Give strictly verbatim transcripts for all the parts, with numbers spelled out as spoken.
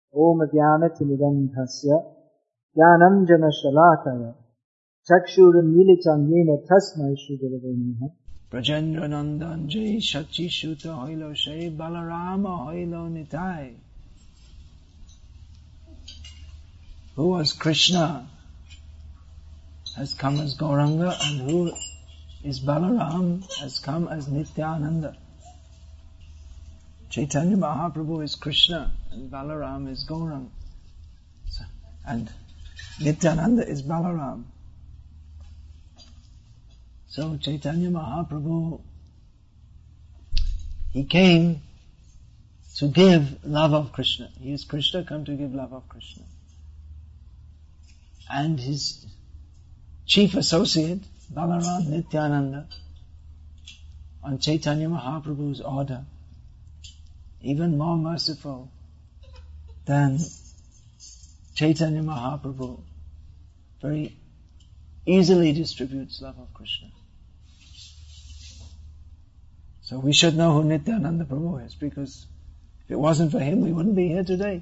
Om Jnanatimidandhasya Jnananjana Shalakaya Chakshurunmilitam Yena Tasmai Shri Gurave Namaha. Brajendra Nandan Jai Shachi Shuta Hoilo Shai Balarama Hoilo Nitai. Who was Krishna has come as Gauranga, and who is Balaram has come as Nityananda. Chaitanya Mahaprabhu is Krishna and Balaram is Gauranga. So, and Nityananda is Balaram. So Chaitanya Mahaprabhu, he came to give love of Krishna. He is Krishna come to give love of Krishna. And his chief associate, Balaram Nityananda, on Chaitanya Mahaprabhu's order, even more merciful than Chaitanya Mahaprabhu, very easily distributes love of Krishna. So we should know who Nityananda Prabhu is, because if it wasn't for him, we wouldn't be here today.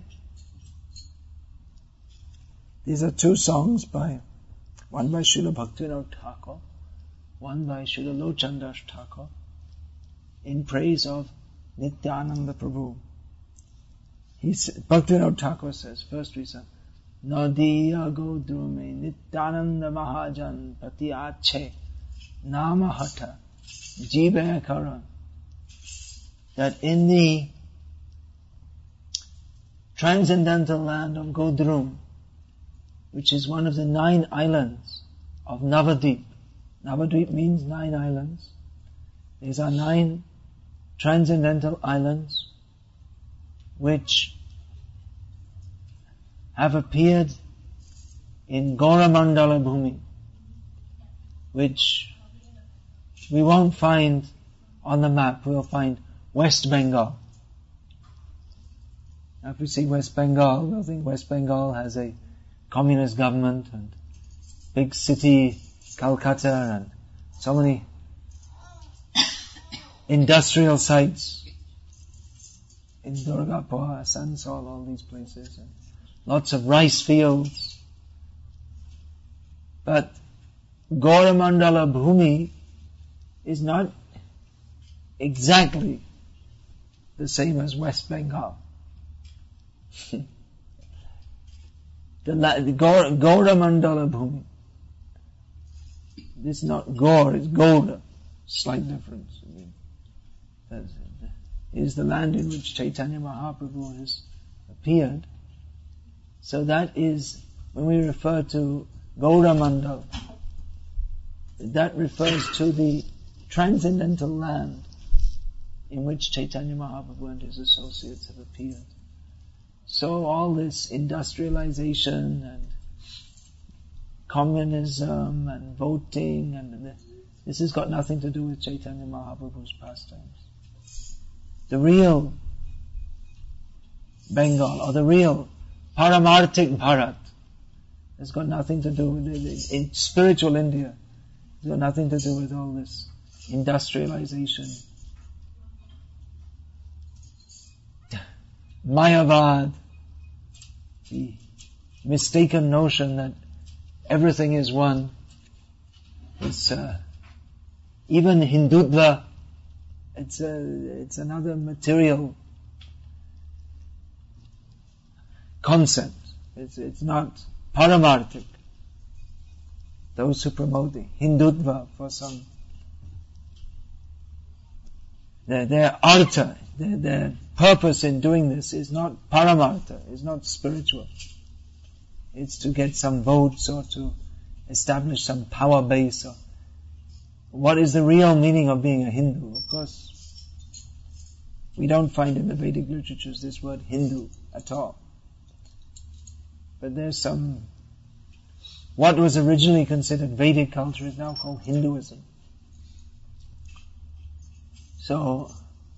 These are two songs by, one by Srila Bhaktivinoda Thakur, one by Srila Lochan Das Thakur, in praise of Nityananda Prabhu. He's, Bhaktivinoda Thakur says, first we say, Nadiya Godrume Nityananda Mahajan Pati Ache Namahata Jive Karan. That in the transcendental land of Godrum, which is one of the nine islands of Navadvip. Navadvip means nine islands. These are nine transcendental islands which have appeared in Gauramandala Bhumi, which we won't find on the map. We'll find West Bengal. Now if we see West Bengal, we'll think West Bengal has a communist government and big city, Calcutta, and so many industrial sites in Durgapur, Asansol, all these places, and lots of rice fields. But Gauramandala Bhumi is not exactly the same as West Bengal. The, the Gaur, Gauramandala Bhumi. This is not Gaur, it's Gaura. Slight difference. I mean, that is the land in which Chaitanya Mahaprabhu has appeared. So that is, when we refer to Gauramandala, that refers to the transcendental land in which Chaitanya Mahaprabhu and his associates have appeared. So all this industrialization and communism and voting, and this has got nothing to do with Chaitanya Mahaprabhu's pastimes. The real Bengal, or the real Paramarthik Bharat, has got nothing to do with it. In spiritual India, it's got nothing to do with all this industrialization. Mayavad, the mistaken notion that everything is one. It's uh, even Hindutva. It's a, it's another material concept. It's it's not paramarthik. Those who promote the Hindutva for some, their their artha, their, their purpose in doing this is not paramartha, is not spiritual. It's to get some votes or to establish some power base. Or what is the real meaning of being a Hindu? Of course, we don't find in the Vedic literatures this word Hindu at all. But there's some, what was originally considered Vedic culture is now called Hinduism. So,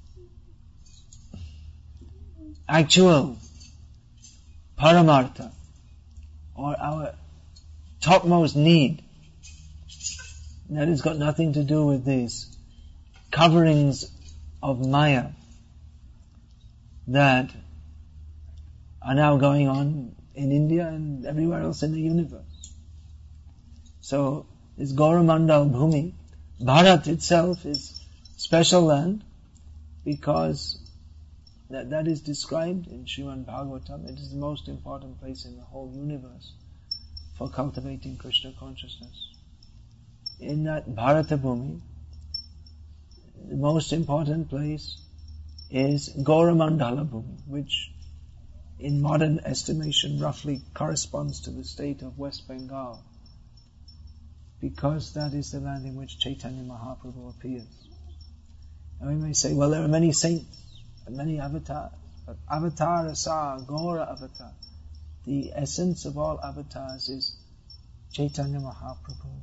actual paramartha, or our topmost need, that has got nothing to do with these coverings of Maya that are now going on in India and everywhere else in the universe. So this Gauramandal Bhumi, Bharat itself is special land because that, that is described in Srimad Bhagavatam. It is the most important place in the whole universe for cultivating Krishna consciousness. In that Bharata Bhumi, the most important place is Gauramandala Bhumi, which in modern estimation roughly corresponds to the state of West Bengal, because that is the land in which Chaitanya Mahaprabhu appears. And we may say, well, there are many saints and many avatars, but avatar asa, Gaura avatar, the essence of all avatars is Chaitanya Mahaprabhu.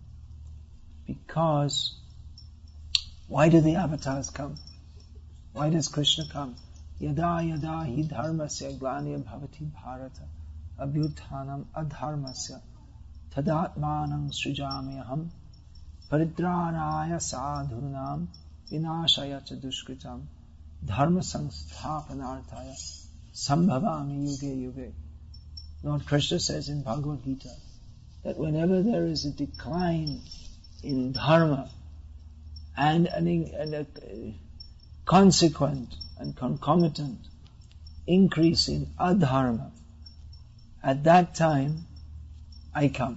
Because, why do the avatars come? Why does Krishna come? Yada yada hi dharmasya glanya bhavati bharata abhyuthanam adharmasya tadatmanam srijamyaham paridranaya sadhunam vinashaya cha dushkritam dharma samsthapanarthaya sambhavami yuge yuge. Lord Krishna says in Bhagavad Gita that whenever there is a decline in dharma and an, and a consequent and concomitant increase in adharma, at that time I come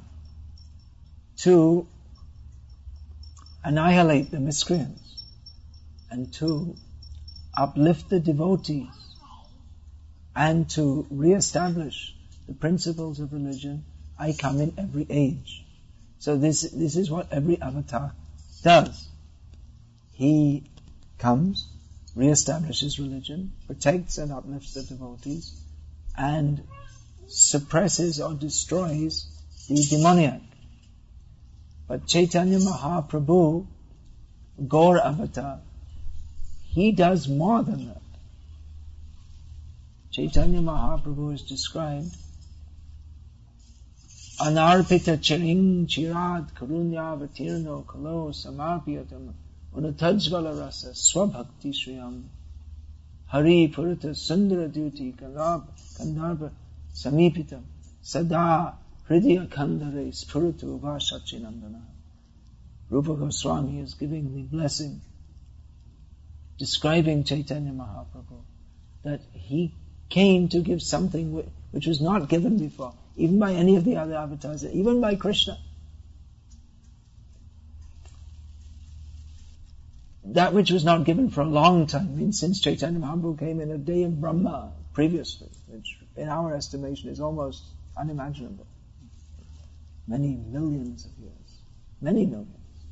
to annihilate the miscreants and to uplift the devotees and to re-establish the principles of religion. I come in every age. So this this is what every avatar does. He comes, re-establishes religion, protects and uplifts the devotees, and suppresses or destroys the demoniac. But Chaitanya Mahaprabhu, Gaur Avatar, he does more than that. Chaitanya Mahaprabhu is described Anarpita chiring chirad karunya vatirno kalo samarpiyatam unatajvala rasa swabhakti shriyam hari purita sundara duty kandharva samipitam sada hridya kandhare spuritu vasachinandana. Rupa Goswami is giving the blessing, describing Chaitanya Mahaprabhu, that he came to give something which was not given before, even by any of the other avatars, even by Krishna. That which was not given for a long time, I mean, since Chaitanya Mahaprabhu came in a day of Brahma previously, which in our estimation is almost unimaginable. Many millions of years. Many millions.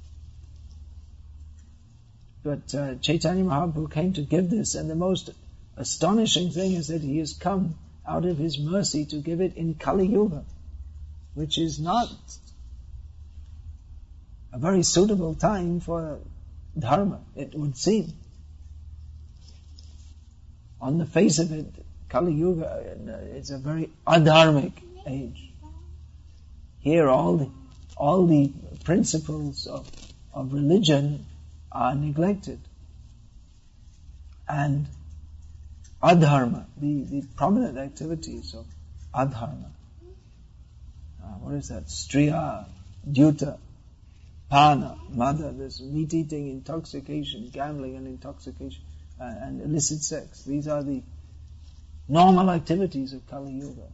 But uh, Chaitanya Mahaprabhu came to give this, and the most astonishing thing is that he has come out of his mercy to give it in Kali Yuga, which is not a very suitable time for dharma, it would seem. On the face of it, Kali Yuga is a very adharmic age. Here all the, all the principles of, of religion are neglected. And adharma, the, the prominent activities of adharma. Uh, what is that? Striya, dyuta, pana, mada, this meat eating, intoxication, gambling and intoxication, uh, and illicit sex. These are the normal activities of Kali Yuga.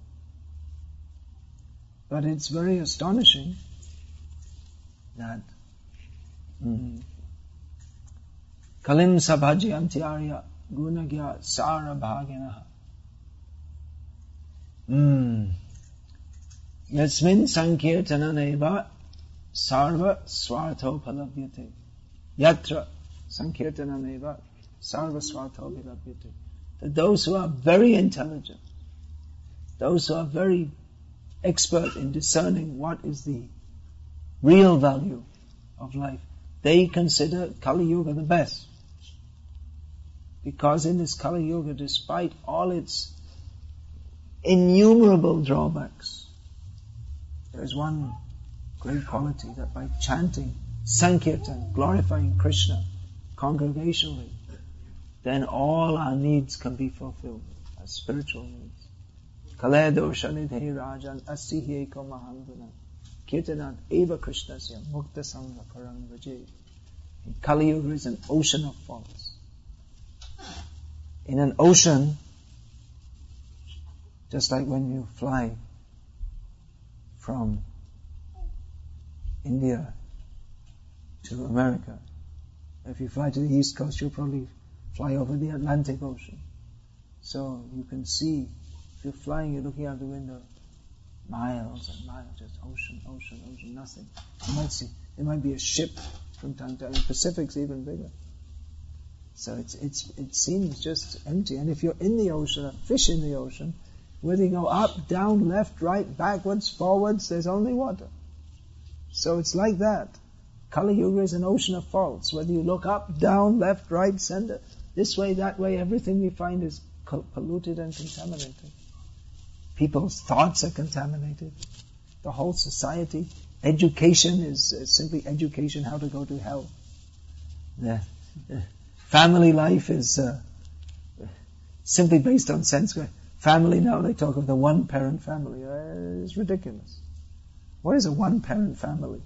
But it's very astonishing that mm, Kalim sabhaji antyarya gunagya sara bhaginaha mm. Yasmin sankirtananeva sarva swartho palavyate yatra sankirtananeva sarva swartho palavyate. That those who are very intelligent, those who are very expert in discerning what is the real value of life, they consider Kali Yuga the best. Because in this Kali Yuga, despite all its innumerable drawbacks, there is one great quality, that by chanting Sankirtan, glorifying Krishna congregationally, then all our needs can be fulfilled, our spiritual needs. Kaledoshanidhe Rajan Asihe Komahandana Kirtanat Eva Krishnasya Mukta Sangha Parang Vajay. Kali Yuga is an ocean of faults. In an ocean, just like when you fly from India to America, if you fly to the east coast, you'll probably fly over the Atlantic Ocean. So you can see, if you're flying, you're looking out the window, miles and miles, just ocean, ocean, ocean, nothing. You might see, there might be a ship from time to time. The Pacific's even bigger. So it's, it's, it seems just empty. And if you're in the ocean, a fish in the ocean, whether you go up, down, left, right, backwards, forwards, there's only water. So it's like that. Kali Yuga is an ocean of faults. Whether you look up, down, left, right, center, this way, that way, everything we find is polluted and contaminated. People's thoughts are contaminated. The whole society. Education is uh, simply education how to go to hell. The, the family life is uh, simply based on sense. Family now, they talk of the one-parent family. Uh, it's ridiculous. What is a one-parent family?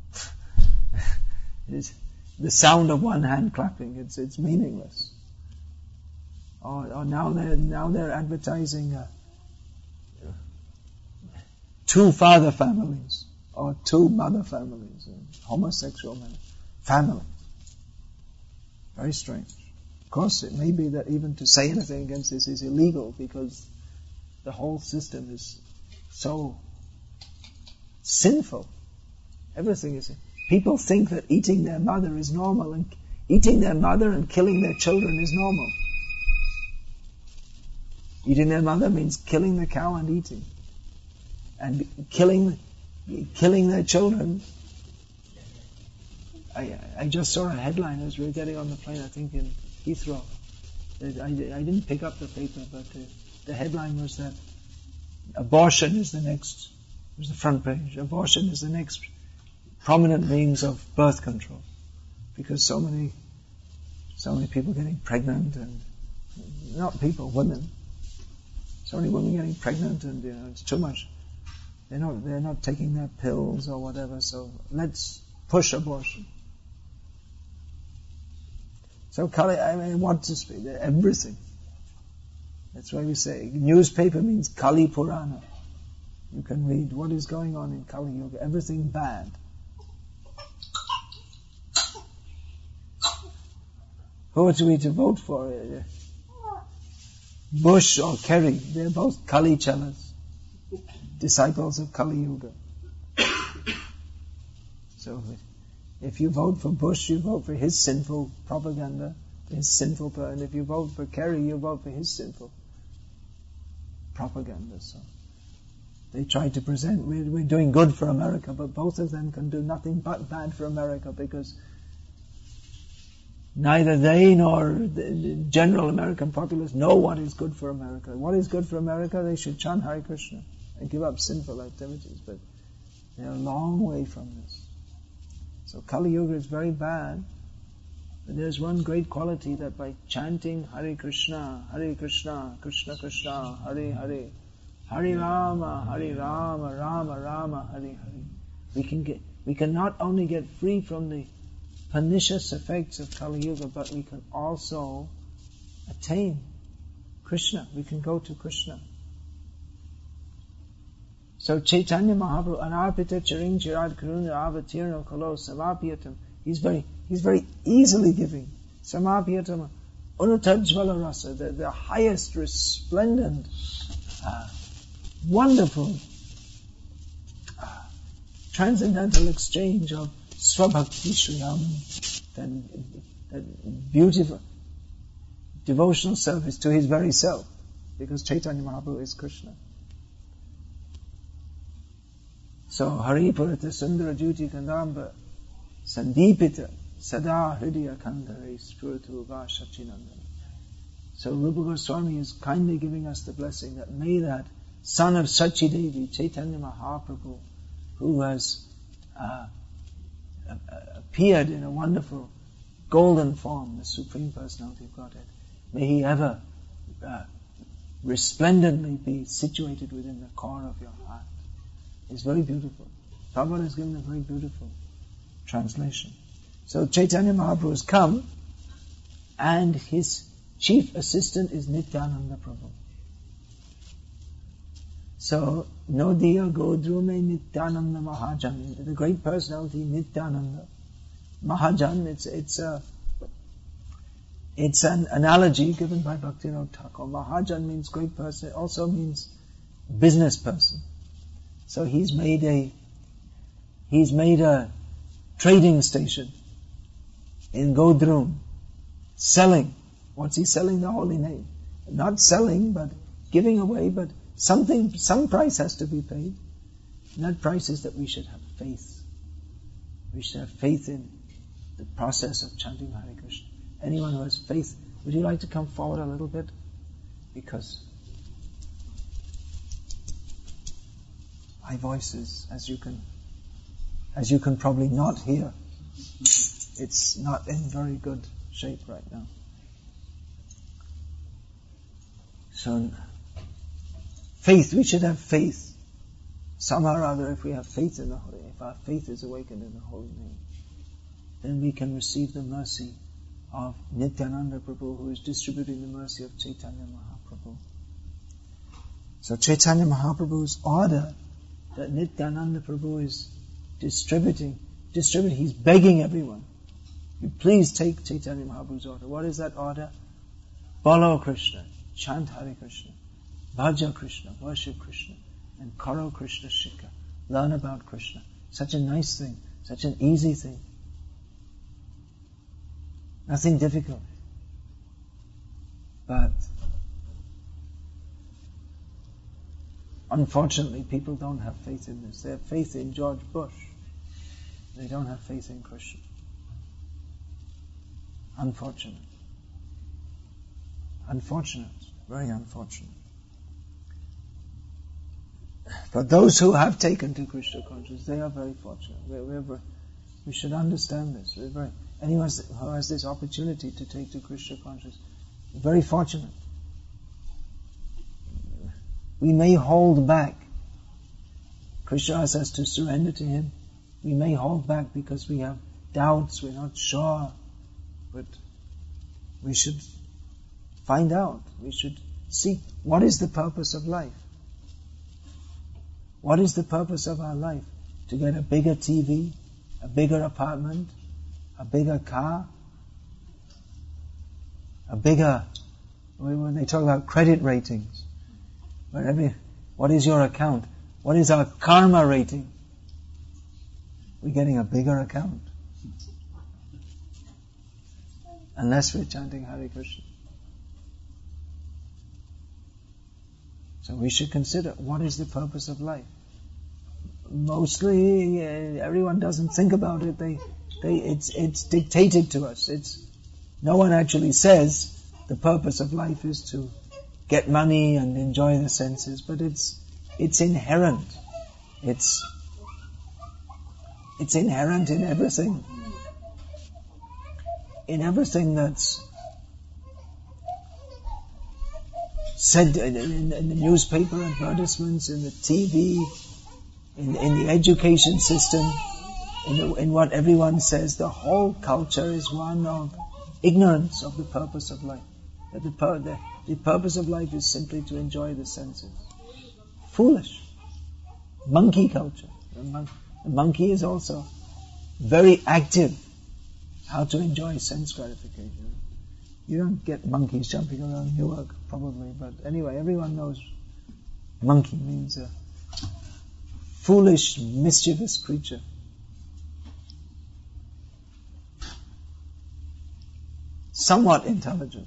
It's the sound of one hand clapping. It's it's meaningless. Or, or now they're now they're advertising uh, two father families or two mother families, uh, homosexual men, family. Very strange. Of course, it may be that even to say anything against this is illegal because the whole system is so sinful. Everything is. People think that eating their mother is normal, and eating their mother and killing their children is normal. Eating their mother means killing the cow and eating. And killing killing their children. I I just saw a headline as we were getting on the plane, I think in Heathrow. I, I didn't pick up the paper, but the, the headline was that abortion is the next, it was the front page, abortion is the next prominent means of birth control, because so many, so many people getting pregnant, and not people, women. So many women getting pregnant, and you know it's too much. They're not, they're not taking their pills or whatever. So let's push abortion. So Kali, I mean, what to speak? Everything. That's why we say newspaper means Kali Purana. You can read what is going on in Kali Yuga. Everything bad. Who are we to vote for? Bush or Kerry? They're both Kali Chalas, disciples of Kali Yuga. So if you vote for Bush, you vote for his sinful propaganda, his sinful plan. If you vote for Kerry, you vote for his sinful propaganda. So they try to present, we're, we're doing good for America, but both of them can do nothing but bad for America, because neither they nor the general American populace know what is good for America. What is good for America? They should chant Hare Krishna and give up sinful activities, but they're a long way from this. So Kali Yuga is very bad, but there's one great quality, that by chanting Hare Krishna, Hare Krishna, Krishna Krishna, Hare Hare, Hare Rama, Hare Rama, Rama Rama, Hare Hare, we can get, we can not only get free from the pernicious effects of Kali Yuga, but we can also attain Krishna. We can go to Krishna. So Chaitanya Mahaprabhu, Anarpita Charing Chirad Karuna Avatirno Kalo Samapyatam, he's very, he's very easily giving. Samapyatam Unutajvala Rasa, the, the highest resplendent, uh, wonderful, uh, transcendental exchange of Swabhakti Shriyam, that, that beautiful devotional service to his very self, because Chaitanya Mahaprabhu is Krishna. So Hari Purata Sundara Jyoti Kandamba Sandipita Sada Hridaya Kandare Spiritu Vasachinandana. So Rupa Goswami is kindly giving us the blessing that may that son of Sachi Devi, Chaitanya Mahaprabhu, who has uh, appeared in a wonderful golden form, the Supreme Personality of Godhead, may he ever uh, resplendently be situated within the core of your heart. It's very beautiful. Prabhupada has given a very beautiful translation. So Chaitanya Mahaprabhu has come, and his chief assistant is Nityananda Prabhu. So, Nodiya Godrume Nityananda Mahajan, the great personality Nityananda Mahajan, it's it's a it's an analogy given by Bhaktivinoda Thakur. Mahajan means great person, it also means business person. So he's made a he's made a trading station in Godrum, selling. What's he selling? The holy name. Not selling, but giving away, but something, some price has to be paid. And that price is that we should have faith. We should have faith in the process of chanting Hare Krishna. Anyone who has faith, would you like to come forward a little bit? Because my voice is, as you can, as you can probably not hear, it's not in very good shape right now. So, faith, we should have faith. Somehow or other, if we have faith in the Holy Name, if our faith is awakened in the Holy Name, then we can receive the mercy of Nityananda Prabhu, who is distributing the mercy of Chaitanya Mahaprabhu. So Chaitanya Mahaprabhu's order that Nityananda Prabhu is distributing, distributing, he's begging everyone, you please take Chaitanya Mahaprabhu's order. What is that order? Follow Krishna, chant Hare Krishna, bhaja Krishna, worship Krishna, and karo Krishna Shikha. Learn about Krishna. Such a nice thing, such an easy thing. Nothing difficult. But unfortunately, people don't have faith in this. They have faith in George Bush. They don't have faith in Krishna. Unfortunate. Unfortunate. Very unfortunate. But those who have taken to Krishna consciousness, they are very fortunate. We're, we're very, we should understand this. We're very, anyone who has this opportunity to take to Krishna consciousness, very fortunate. We may hold back. Krishna asks us to surrender to Him. We may hold back because we have doubts, we're not sure. But we should find out. We should seek what is the purpose of life. What is the purpose of our life? To get a bigger T V, a bigger apartment, a bigger car, a bigger, when they talk about credit ratings, where every, what is your account? What is our karma rating? We're getting a bigger account. Unless we're chanting Hare Krishna. So we should consider, what is the purpose of life? Mostly, uh, everyone doesn't think about it. They, they, it's, it's dictated to us. It's, no one actually says the purpose of life is to get money and enjoy the senses, but it's, it's inherent. It's, it's inherent in everything. In everything that's said in, in, in the newspaper advertisements, in the T V, in, in the education system, in, the, in what everyone says, the whole culture is one of ignorance of the purpose of life. That the, pur- the, the purpose of life is simply to enjoy the senses. Foolish. Monkey culture. The, mon- the monkey is also very active. How to enjoy sense gratification. You don't get monkeys jumping around Newark, probably, but anyway, everyone knows monkey means a foolish, mischievous creature. Somewhat intelligent.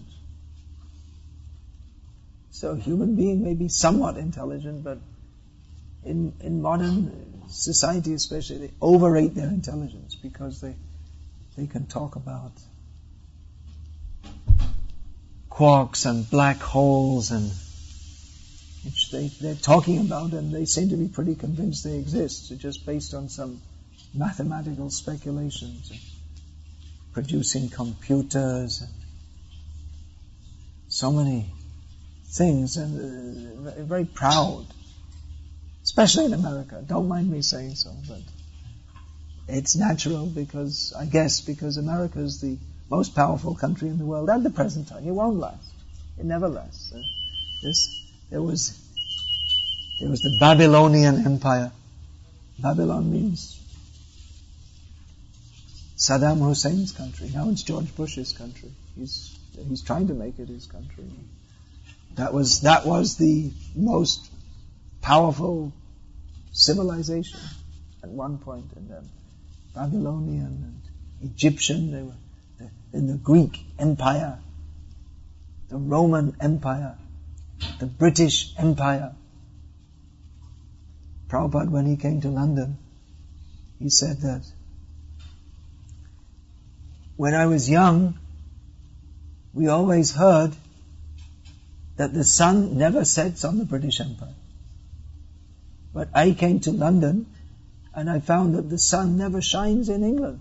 So human being may be somewhat intelligent, but in, in modern society especially, they overrate their intelligence because they They can talk about quarks and black holes, and which they, they're talking about, and they seem to be pretty convinced they exist, so just based on some mathematical speculations, and producing computers, and so many things, and uh, very proud, especially in America. Don't mind me saying so, but it's natural because, I guess, because America is the most powerful country in the world at the present time. It won't last. It never lasts. Uh, this, there was, there was the Babylonian Empire. Babylon means Saddam Hussein's country. Now it's George Bush's country. He's he's trying to make it his country. That was that was the most powerful civilization at one point, and then Babylonian and Egyptian. They were in the Greek Empire, the Roman Empire, the British Empire. Prabhupada, when he came to London, he said that when I was young, we always heard that the sun never sets on the British Empire. But I came to London and I found that the sun never shines in England.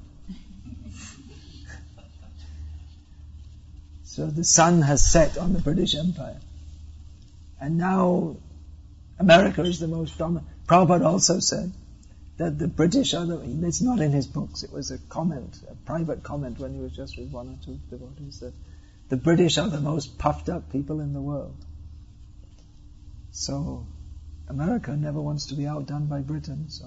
So the sun has set on the British Empire. And now America is the most dominant. Prabhupada also said that the British are the, it's not in his books, it was a comment, a private comment when he was just with one or two devotees, that the British are the most puffed up people in the world. So America never wants to be outdone by Britain, so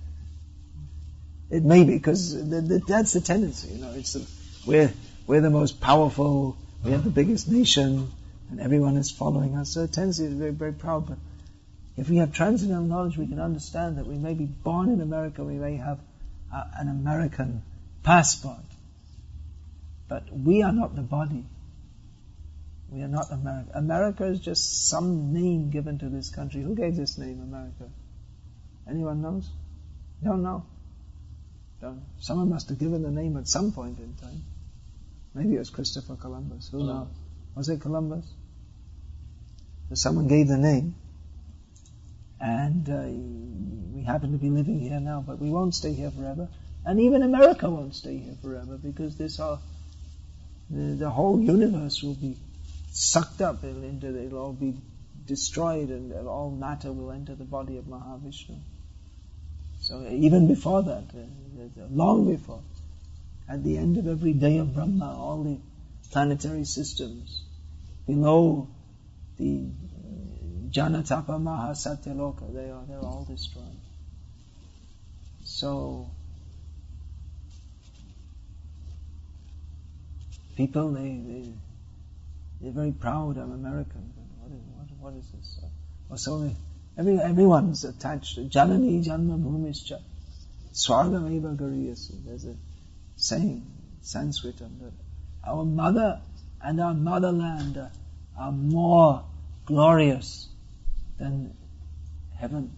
it may be, because the, the, that's the tendency, you know, it's the, we're, we're the most powerful, we have the biggest nation, and everyone is following us, so the tendency is very, very proud, but if we have transcendental knowledge, we can understand that we may be born in America, we may have uh, an American passport, but we are not the body. We are not America. America is just some name given to this country. Who gave this name, America? Anyone knows? Don't know. Don't know. Someone must have given the name at some point in time. Maybe it was Christopher Columbus. Who knows? Was it Columbus? So someone gave the name. And uh, we happen to be living here now, but we won't stay here forever. And even America won't stay here forever, because this whole, the, the whole universe will be sucked up into, it'll all be destroyed, and all matter will enter the body of Mahavishnu. So even before that, uh, long before, at the end of every day of Brahma, all the planetary systems below the Janatapa Mahasatyaloka, they are, they're all destroyed. So, people, they, they, they're very proud, I'm American. What is, what, what is this? Uh, so every, everyone's attached to Janani Janma Bhumischa Swargameva Gariyasi. There's a saying, Sanskrit, that our mother and our motherland are, are more glorious than heaven.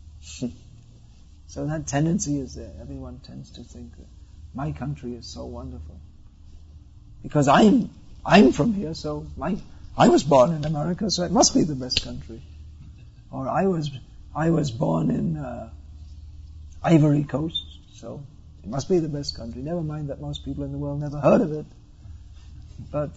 So that tendency is there. Everyone tends to think that my country is so wonderful. Because I'm I'm from here, so my I was born in America, so it must be the best country. Or I was I was born in uh, Ivory Coast, so it must be the best country. Never mind that most people in the world never heard of it. But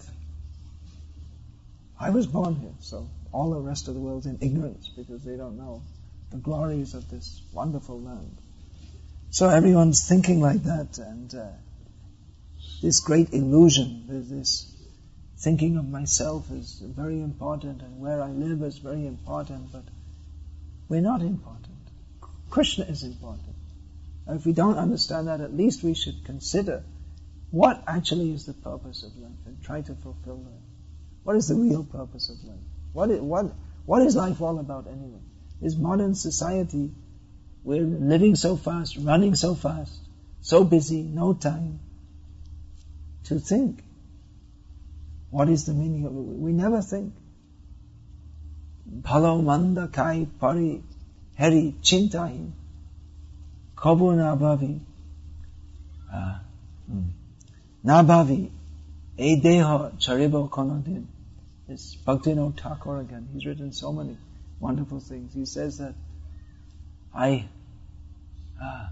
I was born here, so all the rest of the world's in ignorance because they don't know the glories of this wonderful land. So everyone's thinking like that, and uh, this great illusion, this thinking of myself is very important, and where I live is very important, but we're not important. Krishna is important. And if we don't understand that, at least we should consider what actually is the purpose of life and try to fulfill that. What is the real purpose of life? What is, what, what is life all about anyway? This modern society, we're living so fast, running so fast, so busy, no time to think. What is the meaning of it? We never think. Bhalo manda kai pari heri chintahi kabu na bhavi na bhavi e deha charibo konodin. It's Bhaktivinoda Thakur again. He's written so many wonderful things. He says that I uh,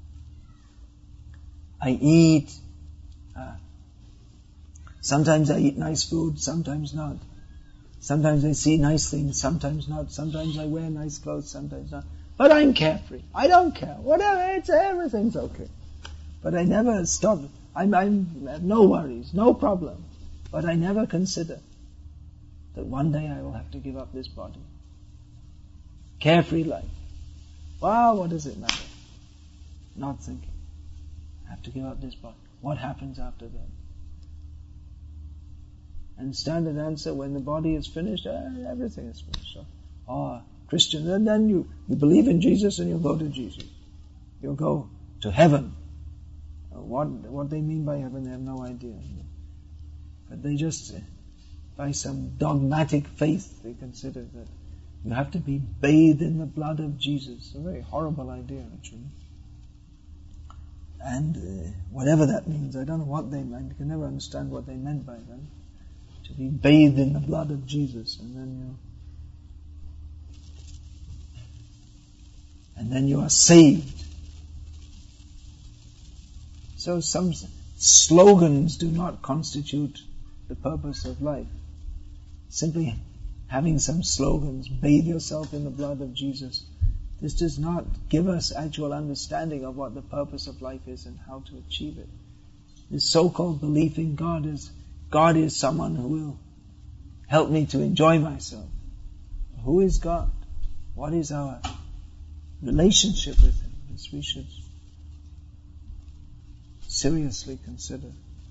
I eat uh, sometimes I eat nice food, sometimes not. Sometimes I see nice things, sometimes not. Sometimes I wear nice clothes, sometimes not. But I'm carefree. I don't care. Whatever, it's everything's okay. But I never stop. I'm, I'm, I have no worries, no problem. But I never consider that one day I will have to give up this body. Carefree life. Well, what does it matter? Not thinking. I have to give up this body. What happens after that? And standard answer, when the body is finished, eh, everything is finished. So, oh, Christian, and then you, you believe in Jesus and you'll go to Jesus. You'll go to heaven. What what they mean by heaven, they have no idea. But they just, by some dogmatic faith, they consider that you have to be bathed in the blood of Jesus. It's a very horrible idea, actually. And uh, whatever that means, I don't know what they meant. You can never understand what they meant by that. To be bathed in the blood of Jesus, and then you, and then you are saved. So some slogans do not constitute the purpose of life. Simply having some slogans, bathe yourself in the blood of Jesus, this does not give us actual understanding of what the purpose of life is and how to achieve it. This so-called belief in God is, God is someone who will help me to enjoy myself. Who is God? What is our relationship with Him? This we should seriously consider.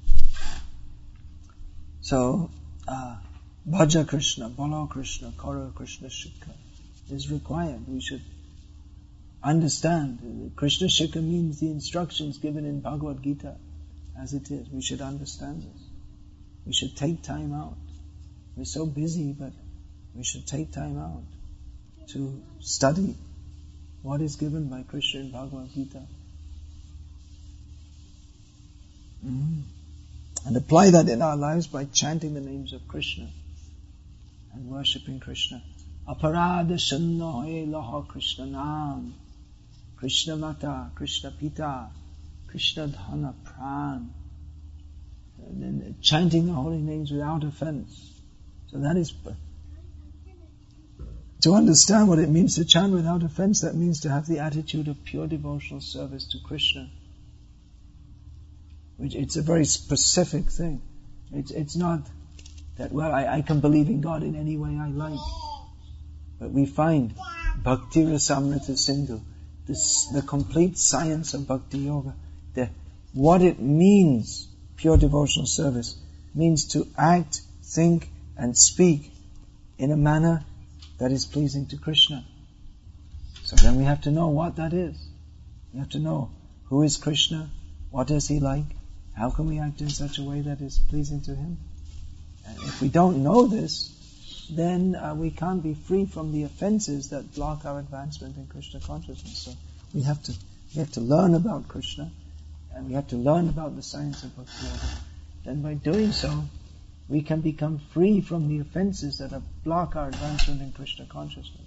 So, uh, Bhaja Krishna, Bolo Krishna, Karo Krishna Shikha is required. We should understand. Krishna Shikha means the instructions given in Bhagavad Gita as it is. We should understand this. We should take time out. We're so busy, but we should take time out to study what is given by Krishna in Bhagavad Gita. Mm. And apply that in our lives by chanting the names of Krishna and worshipping Krishna. Aparada shanna hoye laha Krishna nam, Krishna mata, Krishna pita, Krishna dhana pran. And then chanting the holy names without offense. So that is, to understand what it means to chant without offense, that means to have the attitude of pure devotional service to Krishna. Which it's a very specific thing. It's it's not that, well, I, I can believe in God in any way I like. But we find Bhakti Rasamrita Sindhu, this, the complete science of Bhakti Yoga, the, what it means, pure devotional service, means to act, think, and speak in a manner that is pleasing to Krishna. So then we have to know what that is. We have to know who is Krishna, what does He like, how can we act in such a way that is pleasing to Him. And if we don't know this, then uh, we can't be free from the offenses that block our advancement in Krishna consciousness. So we have to we have to learn about Krishna, and we have to learn about the science of Bhakti Yoga. Then by doing so, we can become free from the offenses that are block our advancement in Krishna consciousness.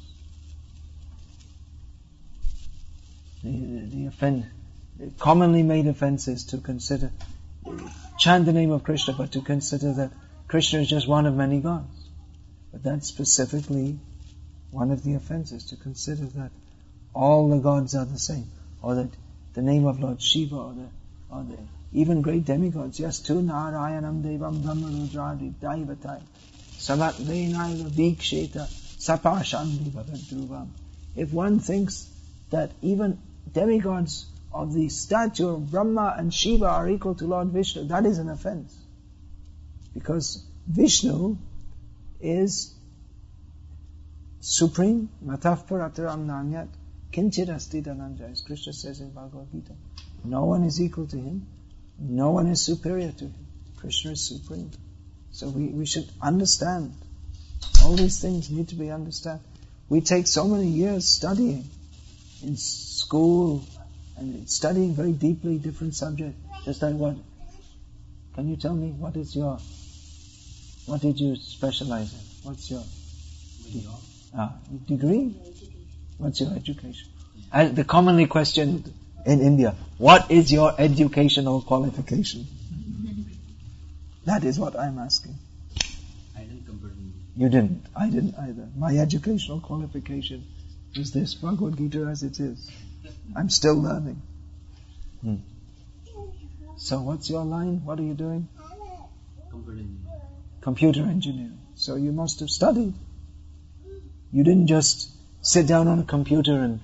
The, the, the, offend, the commonly made offense is to consider, chant the name of Krishna, but to consider that Krishna is just one of many gods. But that's specifically one of the offenses, to consider that all the gods are the same, or that the name of Lord Shiva, or the, or the even great demigods, yes, tu Narayanam Devam Brahma Rudradi Daivatai Savat Venaiva Viksheta Sapashandi Bhavadruvam. If one thinks that even demigods of the stature of Brahma and Shiva are equal to Lord Vishnu, that is an offense. Because Vishnu is supreme, Mataf Parataram Nanyat, Kinchit Asti Dhananjaya, as Krishna says in Bhagavad Gita. No one is equal to Him. No one is superior to Him. Krishna is supreme. So we, we should understand. All these things need to be understood. We take so many years studying in school and studying very deeply different subjects. Just like what? Can you tell me what is your, what did you specialize in? What's your de- ah, degree? What's your education? And the commonly questioned in India, what is your educational qualification? That is what I'm asking. I didn't computer engineering. You didn't. I didn't either. My educational qualification is this Bhagavad Gita as it is. I'm still learning. Hmm. So what's your line? What are you doing? Computer engineering. Computer engineering. So you must have studied. You didn't just sit down on a computer and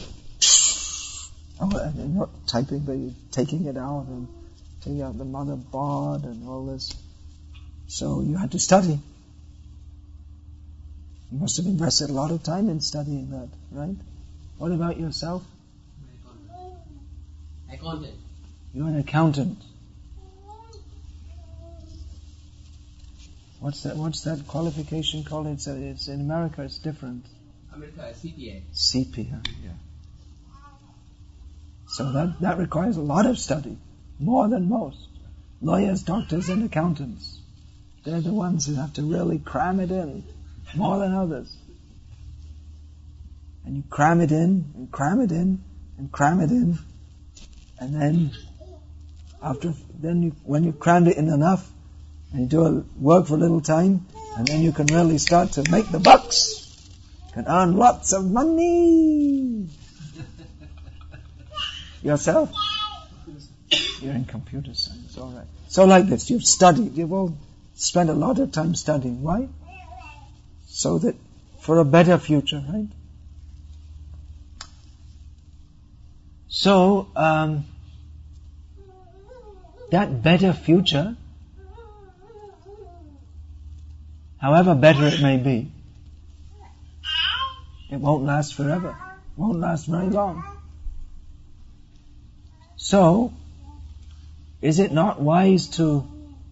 oh, and not typing, but you're taking it out and taking out the motherboard and all this. So you had to study. You must have invested a lot of time in studying that, right? What about yourself? Accountant. You're an accountant. What's that? What's that qualification called? It's, it's in America. It's different. America, C P A. C P A. Yeah. So that that requires a lot of study, more than most. Lawyers, doctors, and accountants. They're the ones who have to really cram it in, more than others. And you cram it in, and cram it in, and cram it in, and then after then you, when you've crammed it in enough, and you do a, work for a little time, and then you can really start to make the bucks. You can earn lots of money. Yourself? You're in computer science, all right. So like this, you've studied, you've all spent a lot of time studying. Why? So that for a better future, right? So, um, that better future, however better it may be, it won't last forever. It won't last very long. So, is it not wise to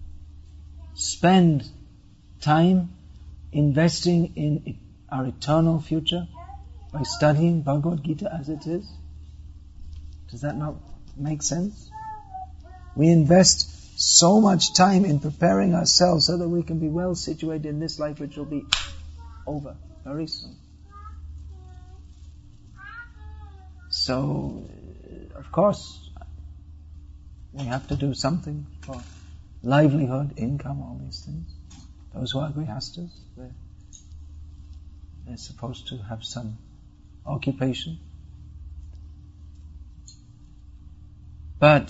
spend time investing in our eternal future by studying Bhagavad Gita as it is? Does that not make sense? We invest so much time in preparing ourselves so that we can be well situated in this life, which will be over very soon. So, of course, we have to do something for livelihood, income, all these things. Those who are grihastas, they're, they're supposed to have some occupation. But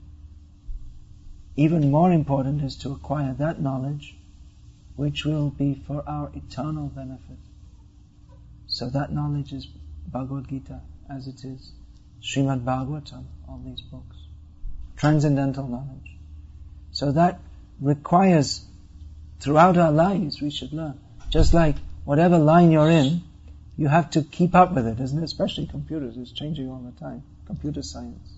even more important is to acquire that knowledge which will be for our eternal benefit. So that knowledge is Bhagavad Gita as it is, Srimad Bhagavatam, all these books. Transcendental knowledge. So that requires, throughout our lives, we should learn. Just like whatever line you're in, you have to keep up with it, isn't it? Especially computers, it's changing all the time. Computer science.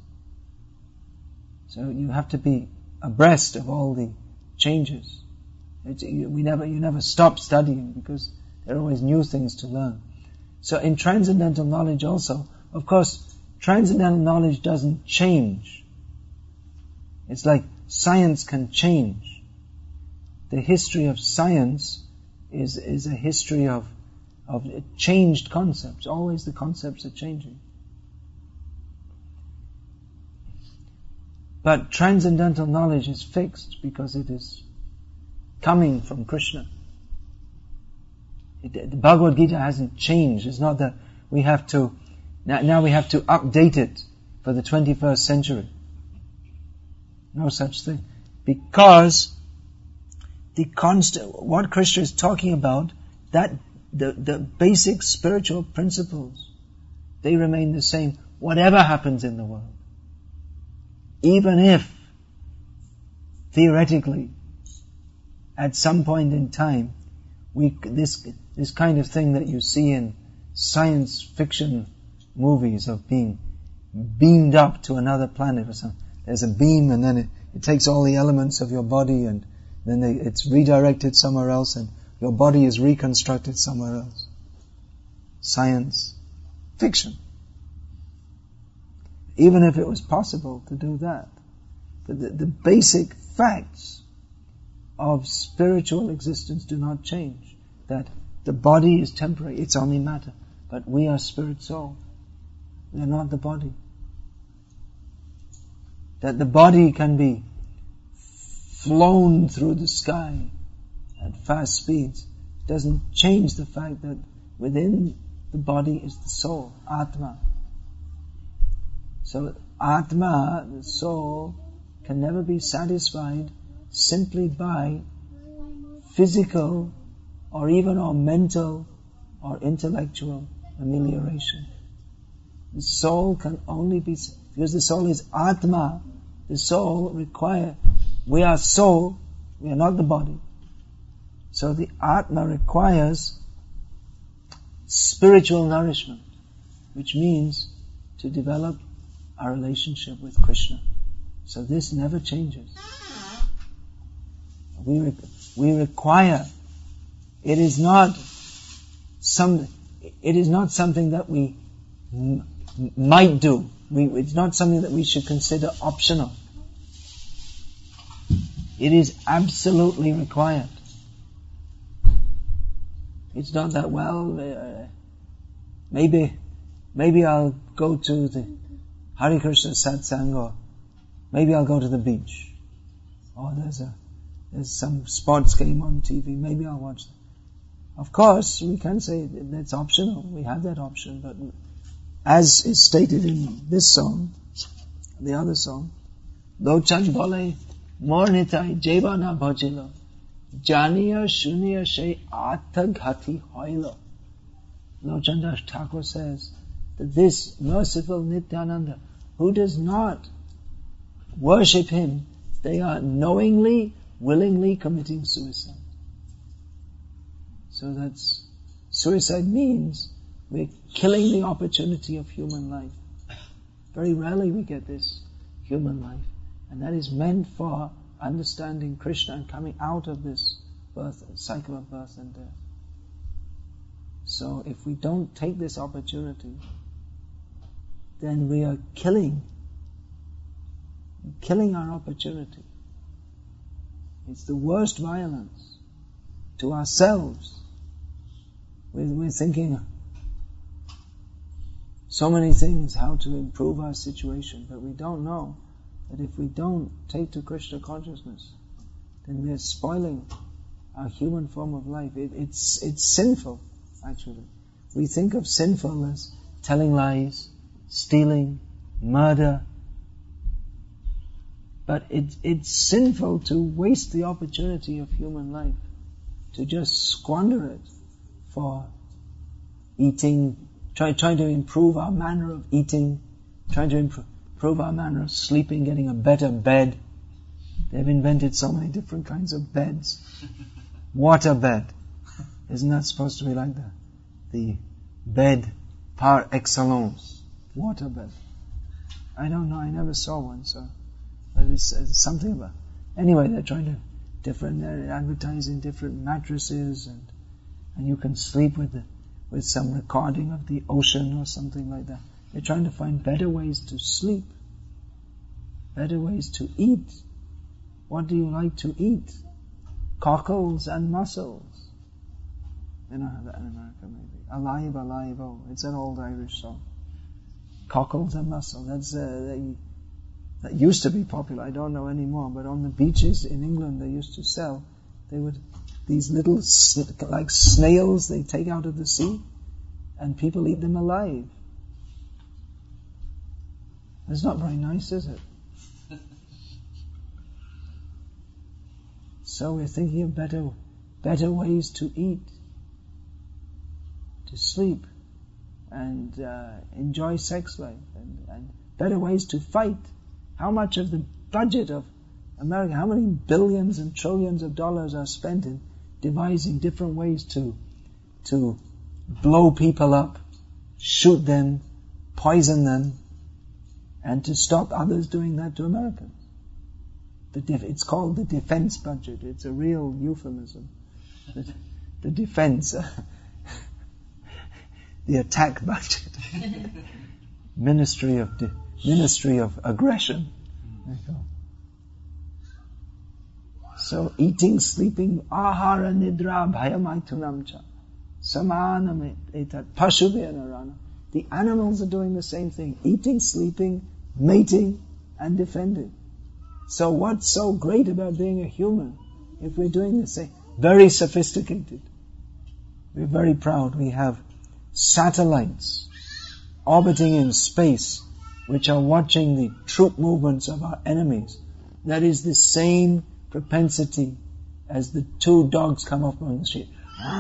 So you have to be abreast of all the changes. It's, we never, you never stop studying because there are always new things to learn. So in transcendental knowledge also, of course, transcendental knowledge doesn't change. It's like science can change. The history of science is is a history of of changed concepts. Always the concepts are changing. But transcendental knowledge is fixed because it is coming from Krishna. It, the Bhagavad Gita hasn't changed. It's not that we have to, now, now we have to update it for the twenty-first century. No such thing. Because the constant, what Krishna is talking about, that the, the basic spiritual principles, they remain the same, whatever happens in the world. Even if, theoretically, at some point in time, we this this kind of thing that you see in science fiction movies of being beamed up to another planet or something. There's a beam and then it, it takes all the elements of your body and then they, it's redirected somewhere else and your body is reconstructed somewhere else. Science fiction. Even if it was possible to do that. But the, the basic facts of spiritual existence do not change. That the body is temporary, it's only matter. But we are spirit soul. We are not the body. That the body can be flown through the sky at fast speeds. doesn't change the fact that within the body is the soul, Atma. So Atma, the soul, can never be satisfied simply by physical or even or mental or intellectual amelioration. The soul can only be, because the soul is Atma, the soul require, we are soul, we are not the body. So the Atma requires spiritual nourishment, which means to develop our relationship with Krishna. So this never changes. We re- we require. It is not some. It is not something that we m- might do. We, it's not something that we should consider optional. It is absolutely required. It's not that, well, uh, maybe, maybe I'll go to the Hare Krishna satsang, or maybe I'll go to the beach. Or there's a, there's some sports game on T V, maybe I'll watch that. Of course, we can say that's optional, we have that option, but as is stated in this song, the other song, Lochan bole mornitai jebana bhajilo, janiya shuniya she ataghati hoilo. Lochan Das Thakur says that this merciful Nityananda, who does not worship him, they are knowingly, willingly committing suicide. So that's, suicide means we're killing the opportunity of human life. Very rarely we get this human life. And that is meant for understanding Krishna and coming out of this birth, cycle of birth and death. So if we don't take this opportunity, then we are killing, killing our opportunity. It's the worst violence to ourselves. We're, we're thinking so many things, how to improve our situation, but we don't know that if we don't take to Krishna consciousness, then we are spoiling our human form of life. It, it's it's sinful, actually. We think of sinful as telling lies, stealing, murder. But it, it's sinful to waste the opportunity of human life, to just squander it for eating, try, trying to improve our manner of eating, trying to improve, improve our manner of sleeping, getting a better bed. They've invented so many different kinds of beds. Water bed. Isn't that supposed to be like the, the bed par excellence? Water bed. I don't know, I never saw one, so... But it's, it's something about... Anyway, they're trying to... different, they're advertising different mattresses, and and you can sleep with the, with some recording of the ocean or something like that. They're trying to find better ways to sleep, better ways to eat. What do you like to eat? Cockles and mussels. You know that in America maybe. Alive, alive, oh. It's an old Irish song. Cockles and mussels. That's uh, they, that used to be popular. I don't know anymore. But on the beaches in England, they used to sell. They would these little like snails they take out of the sea, and people eat them alive. It's not very nice, is it? So we're thinking of better, better ways to eat, to sleep, and uh, enjoy sex life, and, and better ways to fight. How much of the budget of America, how many billions and trillions of dollars are spent in devising different ways to to blow people up, shoot them, poison them, and to stop others doing that to Americans? The def- it's called the defense budget. It's a real euphemism. The, the defense, uh, the attack budget, ministry of de- ministry of aggression. There you go. So eating, sleeping, ahara nidra bhayamaitunamcha samanam etat pashubhenarana. The animals are doing the same thing: eating, sleeping, mating, and defending. So what's so great about being a human if we're doing the same? Very sophisticated. We're very proud. We have satellites orbiting in space which are watching the troop movements of our enemies. That is the same propensity as the two dogs come up on the street.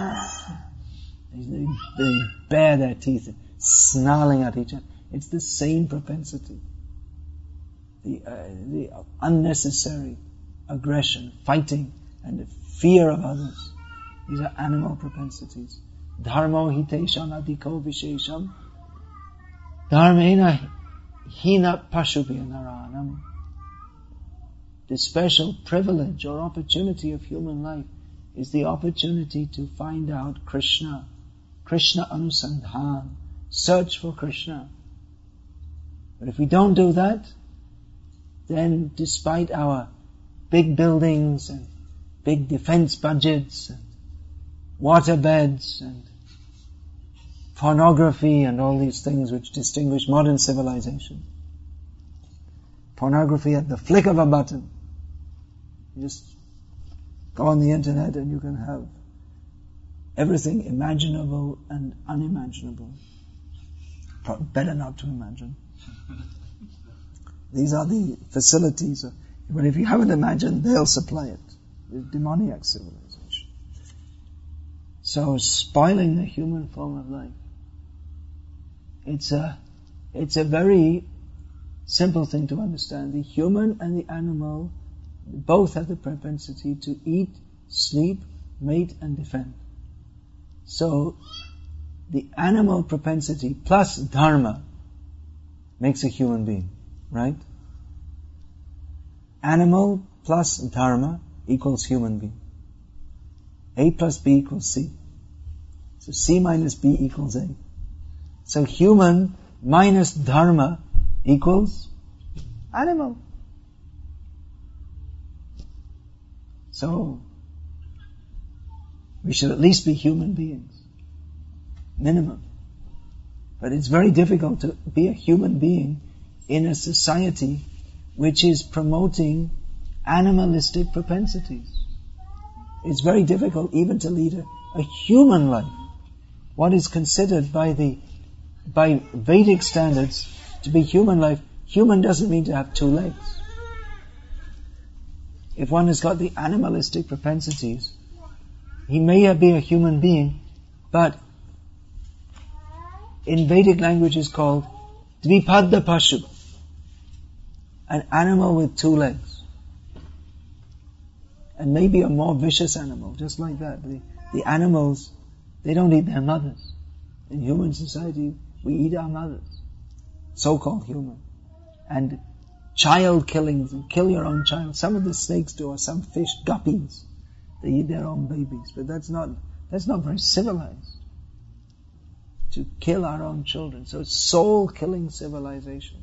They, they bare their teeth, snarling at each other. It's the same propensity. The, uh, the unnecessary aggression, fighting, and the fear of others. These are animal propensities. Dharmo hitesham adhiko vishesham dharmena hinat pashubhya naranam. The special privilege or opportunity of human life is the opportunity to find out Krishna. Krishna anusandhan. Search for Krishna. But if we don't do that, then despite our big buildings and big defense budgets and waterbeds and pornography and all these things which distinguish modern civilization. Pornography at the flick of a button. You just go on the internet and you can have everything imaginable and unimaginable. Better not to imagine. These are the facilities. But if you haven't imagined, they'll supply it. The demoniac civilization. So spoiling the human form of life. It's a, it's a very simple thing to understand. The human and the animal both have the propensity to eat, sleep, mate and defend. So the animal propensity plus dharma makes a human being, right? Animal plus dharma equals human being. A plus B equals C. So C minus B equals A. So human minus dharma equals animal. So we should at least be human beings. Minimum. But it's very difficult to be a human being in a society which is promoting animalistic propensities. It's very difficult even to lead a, a human life. What is considered by the by Vedic standards to be human life, human doesn't mean to have two legs. If one has got the animalistic propensities, he may be a human being, but in Vedic language is called Dvipadda Pashu, an animal with two legs. And maybe a more vicious animal, just like that. The, the animals, they don't eat their mothers. In human society, we eat our mothers, so-called human. And child killings, you kill your own child. Some of the snakes do, or some fish, guppies, they eat their own babies. But that's not, that's not very civilized. To kill our own children. So it's soul-killing civilization.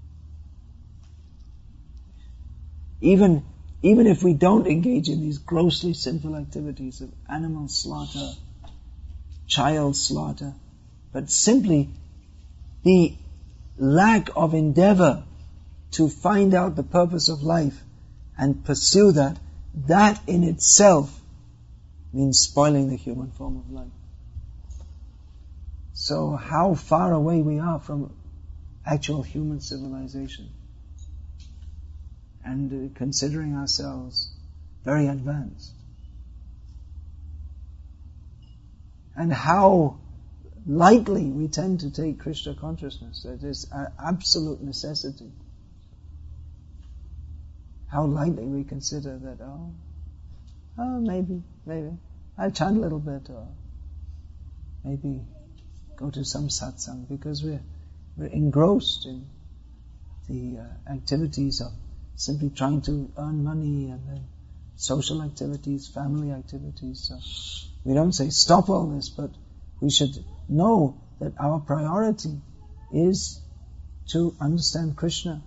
Even, even if we don't engage in these grossly sinful activities of animal slaughter, child slaughter, but simply the lack of endeavor to find out the purpose of life and pursue that, that in itself means spoiling the human form of life. So how far away we are from actual human civilization, and uh, considering ourselves very advanced. And how lightly we tend to take Krishna consciousness. That is an absolute necessity. How lightly we consider that, oh, oh, maybe, maybe, I'll chant a little bit, or maybe go to some satsang, because we're, we're engrossed in the uh, activities of simply trying to earn money, and then social activities, family activities. So we don't say stop all this, but we should know that our priority is to understand Krishna.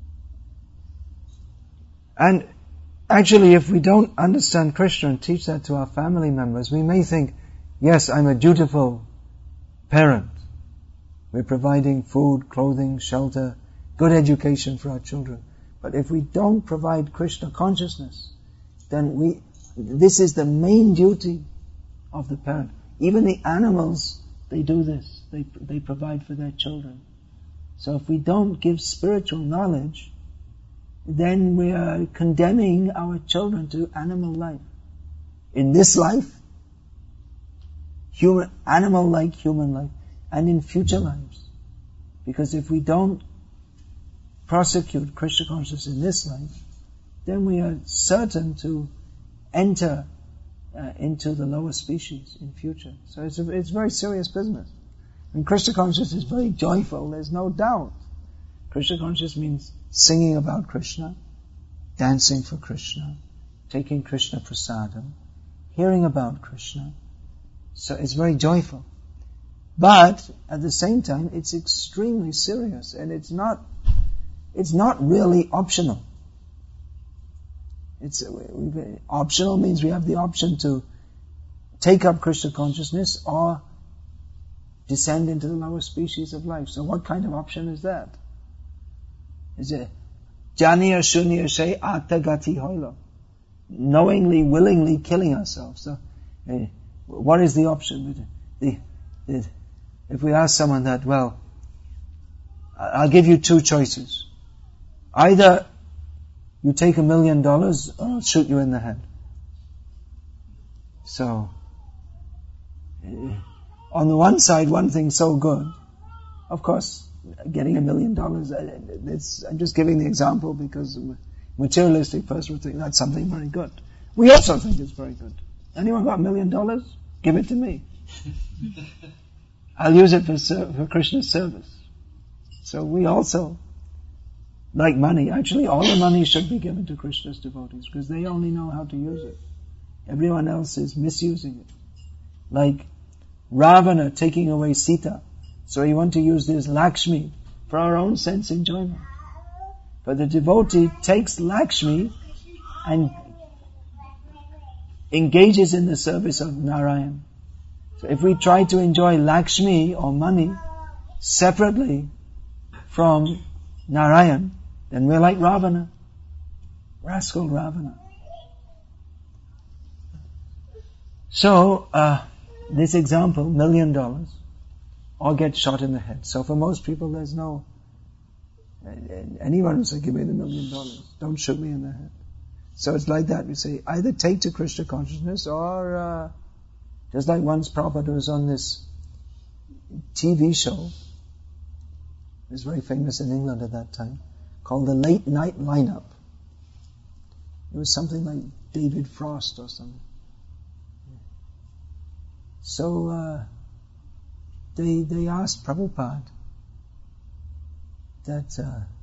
And actually, if we don't understand Krishna and teach that to our family members, we may think, yes, I'm a dutiful parent. We're providing food, clothing, shelter, good education for our children. But if we don't provide Krishna consciousness, then we, this is the main duty of the parent. Even the animals, they do this. They they provide for their children. So if we don't give spiritual knowledge, then we are condemning our children to animal life. In this life, human, animal like human life, and in future lives. Because if we don't prosecute Krishna consciousness in this life, then we are certain to enter uh, into the lower species in future. So it's a, it's very serious business. And Krishna consciousness is very joyful, there's no doubt. Krishna consciousness means singing about Krishna, dancing for Krishna, taking Krishna prasadam, hearing about Krishna. So it's very joyful. But at the same time, it's extremely serious, and it's not it's not really optional. It's optional means we have the option to take up Krishna consciousness or descend into the lower species of life. So what kind of option is that? Is it janiya shunya shay atagati hoilo? Knowingly, willingly killing ourselves. So, uh, what is the option? The, the, if we ask someone that, well, I'll give you two choices. Either you take a million dollars or I'll shoot you in the head. So, uh, on the one side, one thing's so good. Of course, getting a million dollars, it's, I'm just giving the example because a materialistic person would think that's something very good. We also think it's very good. Anyone got a million dollars? Give it to me. I'll use it for, for Krishna's service. So we also like money. Actually, all the money should be given to Krishna's devotees because they only know how to use it. Everyone else is misusing it. Like Ravana taking away Sita. So we want to use this Lakshmi for our own sense enjoyment. But the devotee takes Lakshmi and engages in the service of Narayan. So if we try to enjoy Lakshmi or money separately from Narayan, then we're like Ravana, rascal Ravana. So, uh, this example, million dollars, or get shot in the head. So for most people there's no, anyone who says, give me the million dollars, don't shoot me in the head. So it's like that, we say, either take to Krishna consciousness or, uh, just like once Prabhupada was on this T V show, it was very famous in England at that time, called the Late Night Lineup. It was something like David Frost or something. So, uh, they, they asked Prabhupada that,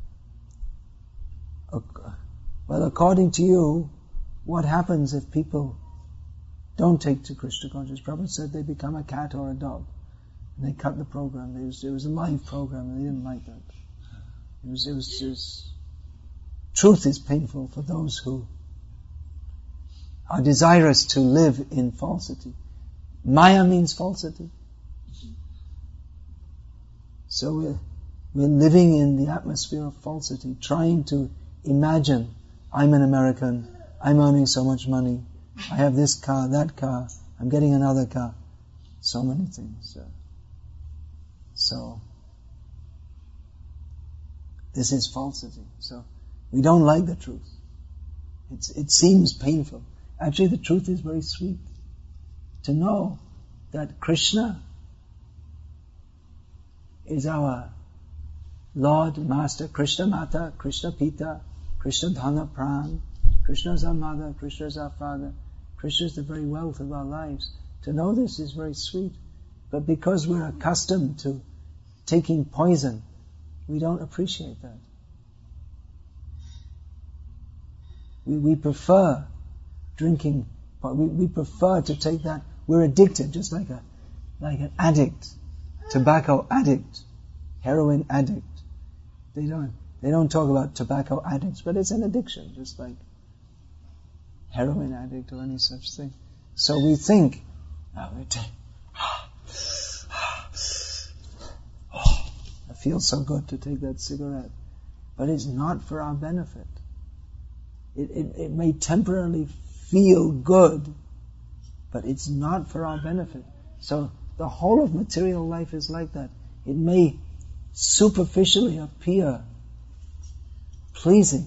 uh, well, according to you, what happens if people don't take to Krishna consciousness? Prabhupada said they become a cat or a dog. And they cut the program. It was, it was a live program and they didn't like that. It was, it was, it was, truth is painful for those who are desirous to live in falsity. Maya means falsity. So we're, we're living in the atmosphere of falsity, trying to imagine, I'm an American, I'm earning so much money, I have this car, that car, I'm getting another car. So many things. Uh, so, this is falsity. So, we don't like the truth. It's, it seems painful. Actually, the truth is very sweet. To know that Krishna is our Lord, Master, Krishna Mata, Krishna Pita, Krishna Dhana Pran, Krishna is our mother, Krishna is our father, Krishna is the very wealth of our lives. To know this is very sweet. But because we're accustomed to taking poison, we don't appreciate that. We, we prefer drinking, we, we prefer to take that. We're addicted, just like a like an addict, tobacco addict, heroin addict. They don't they don't talk about tobacco addicts, but it's an addiction, just like heroin addict or any such thing. So we think, oh, we take, oh, it feels so good to take that cigarette, but it's not for our benefit. It, it, it may temporarily feel good, but it's not for our benefit. So the whole of material life is like that. It may superficially appear pleasing,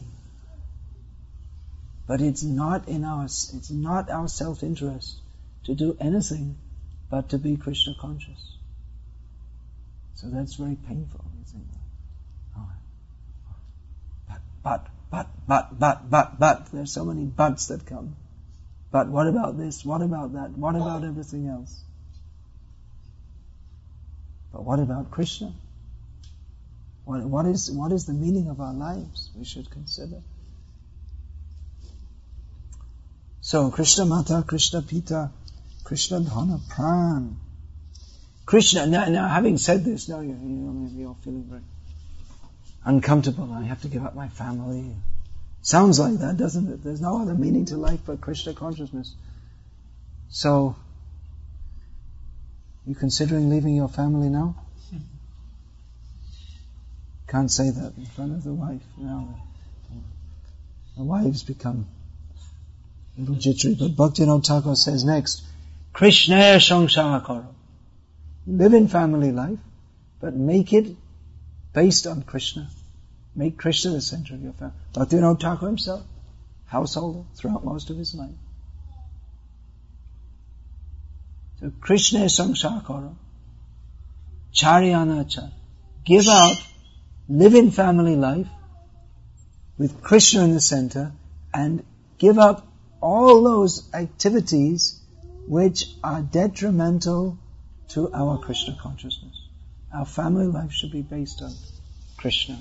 but it's not in our, it's not our self-interest to do anything but to be Krishna conscious. So that's very painful, isn't it? Oh. But, but, but, but, but, but, but, there's so many buts that come. But what about this? What about that? What about everything else? But what about Krishna? What, what is, what is the meaning of our lives? We should consider. So, Krishna Mata, Krishna Pita, Krishna Dhana Pran. Krishna, now, now having said this, now you, you know, maybe you're feeling very uncomfortable. I have to give up my family. Sounds like that, doesn't it? There's no other meaning to life but Krishna consciousness. So, you considering leaving your family now? Can't say that in front of the wife. Now, the wives become a little jittery. But Bhaktivinoda Thakur says next, Krishna samsara karo. Live in family life, but make it based on Krishna. Make Krishna the center of your family. Bhaktivinoda Thakur himself, householder throughout most of his life. So Krishna samsara karo. Charyana cha. Give out, live in family life with Krishna in the center, and give up all those activities which are detrimental to our Krishna consciousness. Our family life should be based on Krishna.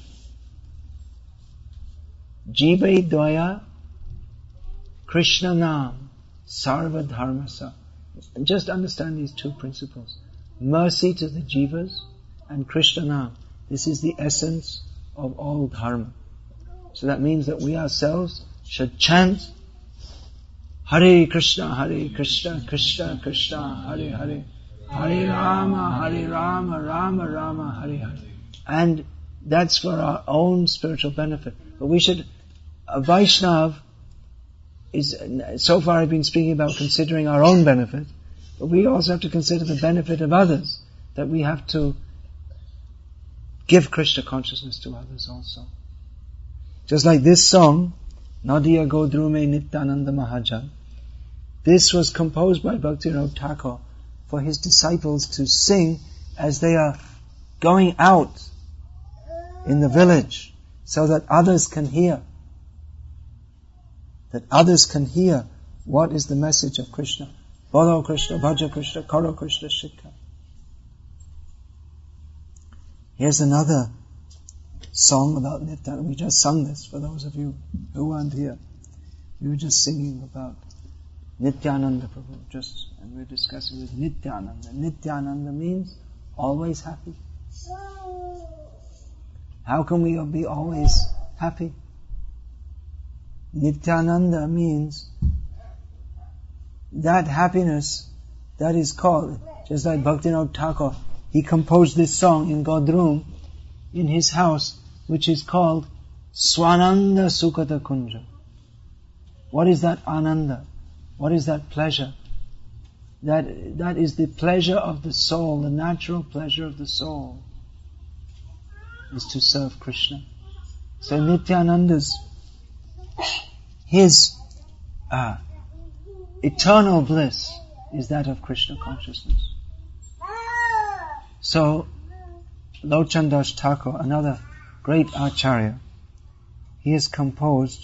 Jive Dvaya Krishna Nam Sarva Dharmasa. Just understand these two principles. Mercy to the jivas and Krishna Nam. This is the essence of all dharma. So that means that we ourselves should chant Hare Krishna, Hare Krishna, Krishna Krishna, Hare Hare, Hare Rama, Hare Rama, Rama Rama, Hare Hare. And that's for our own spiritual benefit. But we should, a Vaishnav is, so far I've been speaking about considering our own benefit, but we also have to consider the benefit of others, that we have to give Krishna consciousness to others also. Just like this song, Nadia Godrume Nityananda Mahajan, this was composed by Bhaktivinoda Thakur for his disciples to sing as they are going out in the village, so that others can hear. That others can hear what is the message of Krishna. Bolo Krishna, Bhaja Krishna, Karo Krishna, Shikha. Here's another song about Nityananda. We just sung this for those of you who weren't here. We were just singing about Nityananda Prabhu, just, and we're discussing with Nityananda. Nityananda means always happy. How can we be always happy? Nityananda means that happiness that is called, just like Bhaktivinoda Thakur, he composed this song in Godrum, in his house, which is called Swananda Sukata Kunja. What is that ananda? What is that pleasure? That, that is the pleasure of the soul, the natural pleasure of the soul, is to serve Krishna. So Nityananda's, his uh, eternal bliss is that of Krishna consciousness. So, Lochan Das Thakur, another great acharya, he has composed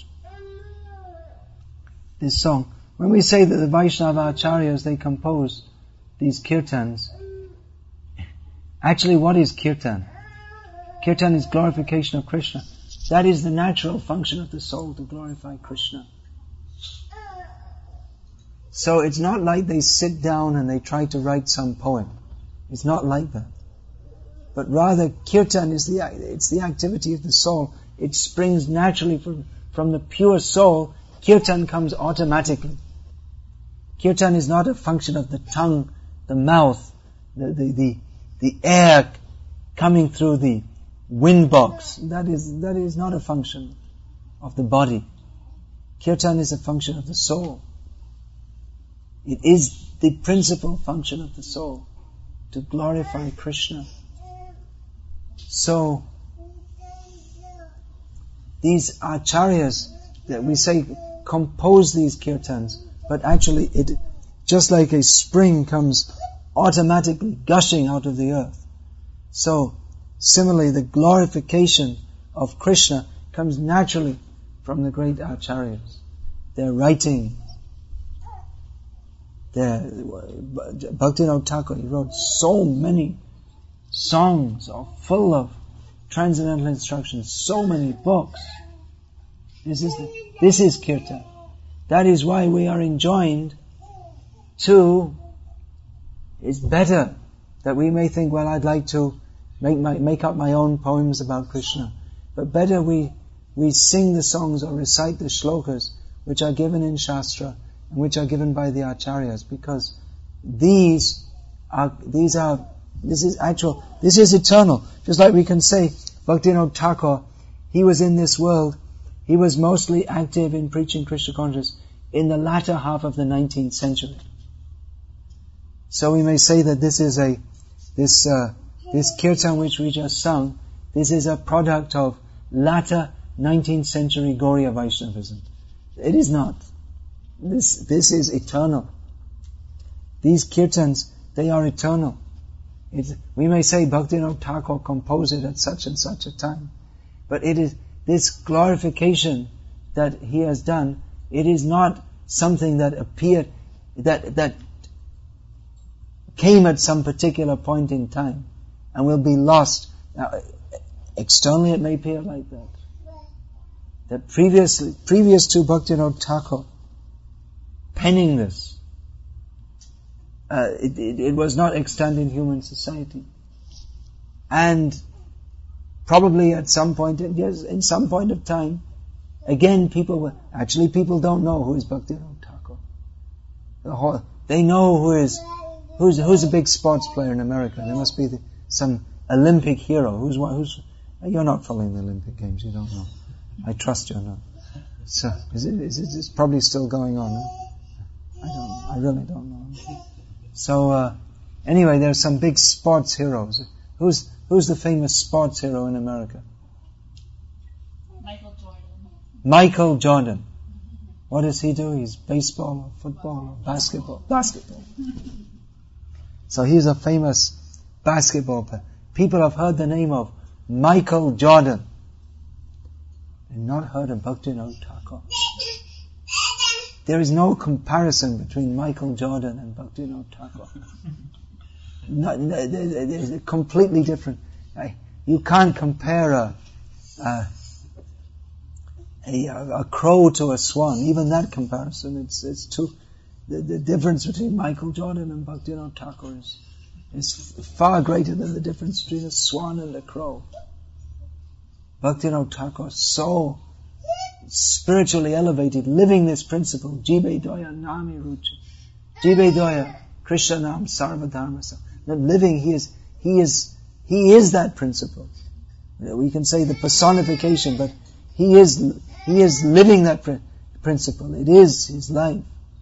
this song. When we say that the Vaishnava acharyas, they compose these kirtans, actually what is kirtan? Kirtan is glorification of Krishna. That is the natural function of the soul, to glorify Krishna. So it's not like they sit down and they try to write some poem. It's not like that. But rather, kirtan is the, it's the activity of the soul. It springs naturally from, from the pure soul. Kirtan comes automatically. Kirtan is not a function of the tongue, the mouth, the, the, the, the air coming through the wind box. That is, that is not a function of the body. Kirtan is a function of the soul. It is the principal function of the soul, to glorify Krishna. So, these acharyas that we say compose these kirtans, but actually it, just like a spring comes automatically gushing out of the earth. So, similarly, the glorification of Krishna comes naturally from the great acharyas. Their writings, their, Bhaktivinoda Thakur, he wrote so many songs are full of transcendental instructions, so many books. This is the, this is kirtan. That is why we are enjoined to, it's better that we may think, well, I'd like to make my, make up my own poems about Krishna. But better we, we sing the songs or recite the shlokas which are given in Shastra and which are given by the acharyas, because these are, these are, this is actual, this is eternal. Just like we can say, Bhaktivinoda Thakur, he was in this world, he was mostly active in preaching Krishna consciousness in the latter half of the nineteenth century. So we may say that this is a, this, uh, this kirtan which we just sung, this is a product of latter nineteenth century Gauriya Vaishnavism. It is not. This, this is eternal. These kirtans, they are eternal. It's, we may say Bhaktivinoda Thakur composed it at such and such a time. But it is, this glorification that he has done, it is not something that appeared, that, that came at some particular point in time and will be lost. Now, externally it may appear like that. That previously, previous to Bhaktivinoda Thakur penning this, uh, it, it, it was not extant in human society. And probably at some point, in, yes, in some point of time, again people were, actually people don't know who is Bhaktivinoda Thakur. The whole, they know who is, who's, who's a big sports player in America. There must be the, some Olympic hero. Who's what, who's, you're not following the Olympic Games, you don't know. I trust you're not. So, is it, is it, it's probably still going on, huh? I don't, I really don't know. So, uh, anyway, there are some big sports heroes. Who's, who's the famous sports hero in America? Michael Jordan. Michael Jordan. What does he do? He's baseball or football or basketball? Basketball. So he's a famous basketball player. People have heard the name of Michael Jordan. They've not heard of Bhaktivinoda Thakur. There is no comparison between Michael Jordan and Bhaktivinoda Thakur. No, they're completely different. You can't compare a, a, a, a crow to a swan. Even that comparison, it's, it's too, the, the difference between Michael Jordan and Bhaktivinoda Thakur is, is far greater than the difference between a swan and a crow. Bhaktivinoda Thakur, so spiritually elevated, living this principle, Jibe Doya Nami Ruchi. Jibe Doya, Krishna Nam Sarva Dharma. Living, he is, he is, he is that principle. We can say the personification, but he is, he is living that pr- principle. It is his life.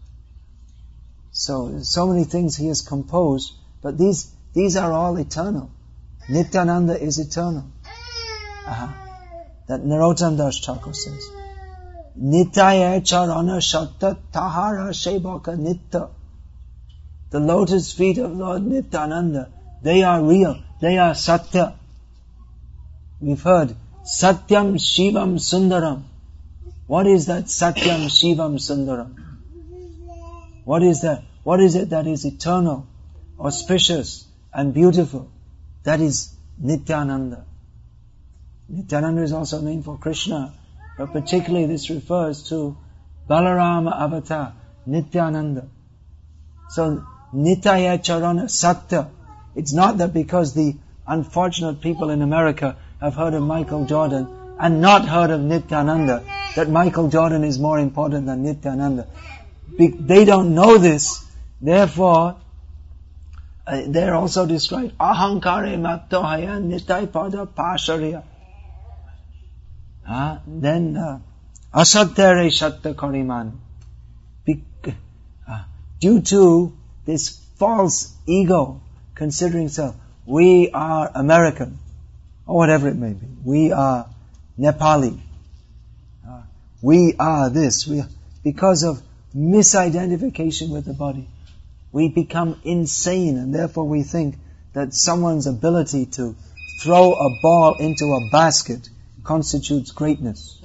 So, so many things he has composed, but these, these are all eternal. Nityananda is eternal. Uh-huh. That Narottam Das Thakur says. Nitaya charana shatta tahara shebaka nitta. The lotus feet of Lord Nityananda, they are real, they are satya. We've heard, Satyam Shivam Sundaram. What is that Satyam Shivam Sundaram? What is that? What is it that is eternal, auspicious and beautiful? That is Nityananda. Nityananda is also named for Krishna, but particularly this refers to Balarama Avatar, Nityananda. So, Nitaya Charana Satya. It's not that because the unfortunate people in America have heard of Michael Jordan and not heard of Nityananda, that Michael Jordan is more important than Nityananda. Be- they don't know this, therefore, uh, they're also described, Ahankare Mattohaya Nitai Pada Pasharya. Uh, then, uh, Asatyare Shatta Kariman. Be- uh, due to this false ego, considering self. We are American, or whatever it may be. We are Nepali. Uh, we are this. We, because of misidentification with the body, we become insane, and therefore we think that someone's ability to throw a ball into a basket constitutes greatness.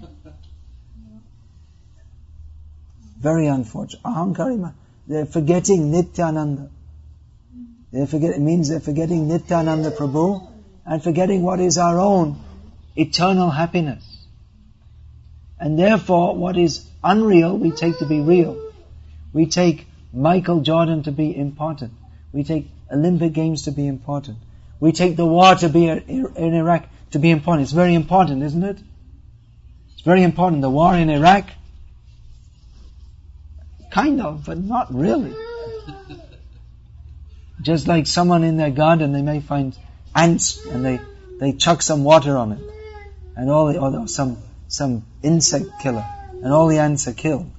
Very unfortunate. Ahankari, they're forgetting Nityananda. They forget, it means they're forgetting Nityananda Prabhu and forgetting what is our own eternal happiness. And therefore, what is unreal, we take to be real. We take Michael Jordan to be important. We take Olympic Games to be important. We take the war to be in Iraq to be important. It's very important, isn't it? It's very important. The war in Iraq, kind of, but not really. Just like someone in their garden, they may find ants and they, they chuck some water on it, and all the or some some insect killer, and all the ants are killed.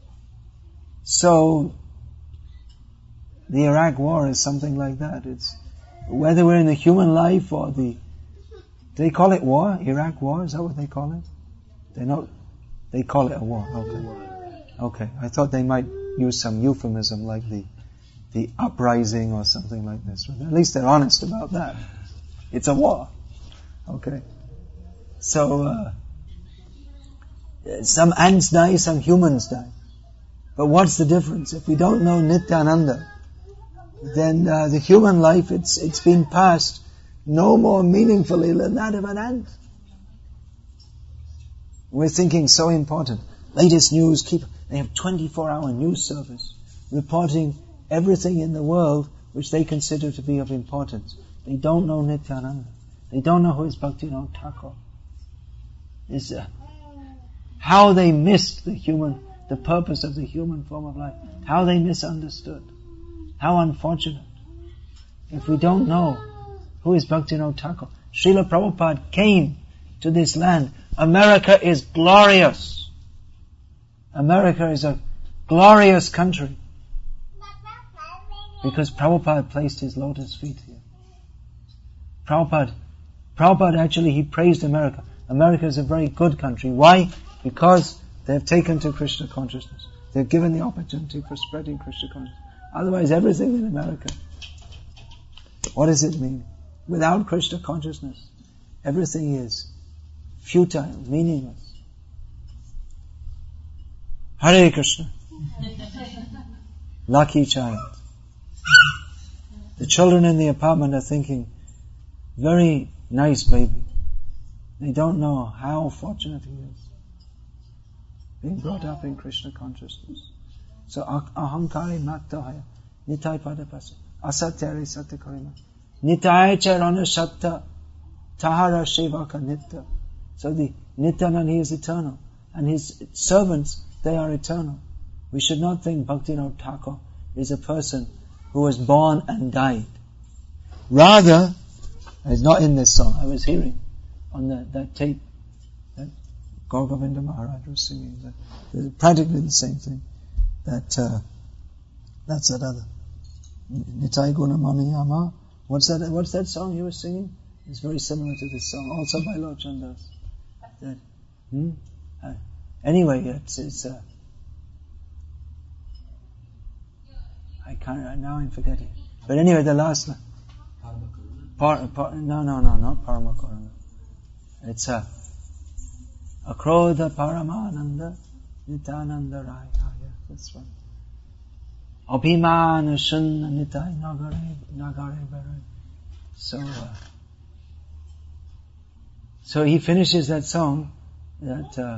So the Iraq war is something like that. It's whether we're in the human life or the, do they call it war? Iraq war? Is that what they call it? They not. They call it a war. Okay. Okay. I thought they might use some euphemism like the the uprising or something like this. At least they're honest about that. It's a war. Okay. So uh, some ants die, some humans die. But what's the difference? If we don't know Nityananda, then uh, the human life, it's it's been passed no more meaningfully than that of an ant. We're thinking so important. Latest news, keep they have twenty-four hour news service reporting everything in the world which they consider to be of importance. They don't know Nityananda. They don't know who is Bhaktivinoda Thakur. Is uh, how they missed the human, the purpose of the human form of life. How they misunderstood. How unfortunate. If we don't know who is Bhaktivinoda Thakur. Srila Prabhupada came to this land. America is glorious. America is a glorious country. Because Prabhupada placed his lotus feet here. Prabhupada, Prabhupada actually, he praised America. America is a very good country. Why? Because they have taken to Krishna consciousness. They've given the opportunity for spreading Krishna consciousness. Otherwise, everything in America, what does it mean? Without Krishna consciousness, everything is futile, meaningless. Hare Krishna. Lucky child. The children in the apartment are thinking, very nice baby. They don't know how fortunate he is, being brought up in Krishna consciousness. So ahankari maktahaya, nitai padapasa, asatyari satyakarima, nitai charana satta, tahara shevaka nitya. So the Nityananda, he is eternal, and his servants, they are eternal. We should not think Bhaktivinoda Thakur is a person who was born and died. Rather, it's not in this song, I was hearing on the, that tape that Gaur Govinda Maharaj was singing, that, practically the same thing. That, uh, that's that other. Nitai Guna Maniyama. What's that, what's that song you were singing? It's very similar to this song, also by Lord Chandas. That, hmm? uh, anyway, it's, it's, uh, I can't, now I'm forgetting. But anyway, the last line. Par, par, no, no, no, not Paramakarana. It's a uh, Akrodha Paramananda Nitananda Raya. Yeah, that's one. Abhimana Shunna Nitai Nagare Nagare Bare. So, uh, so he finishes that song that uh,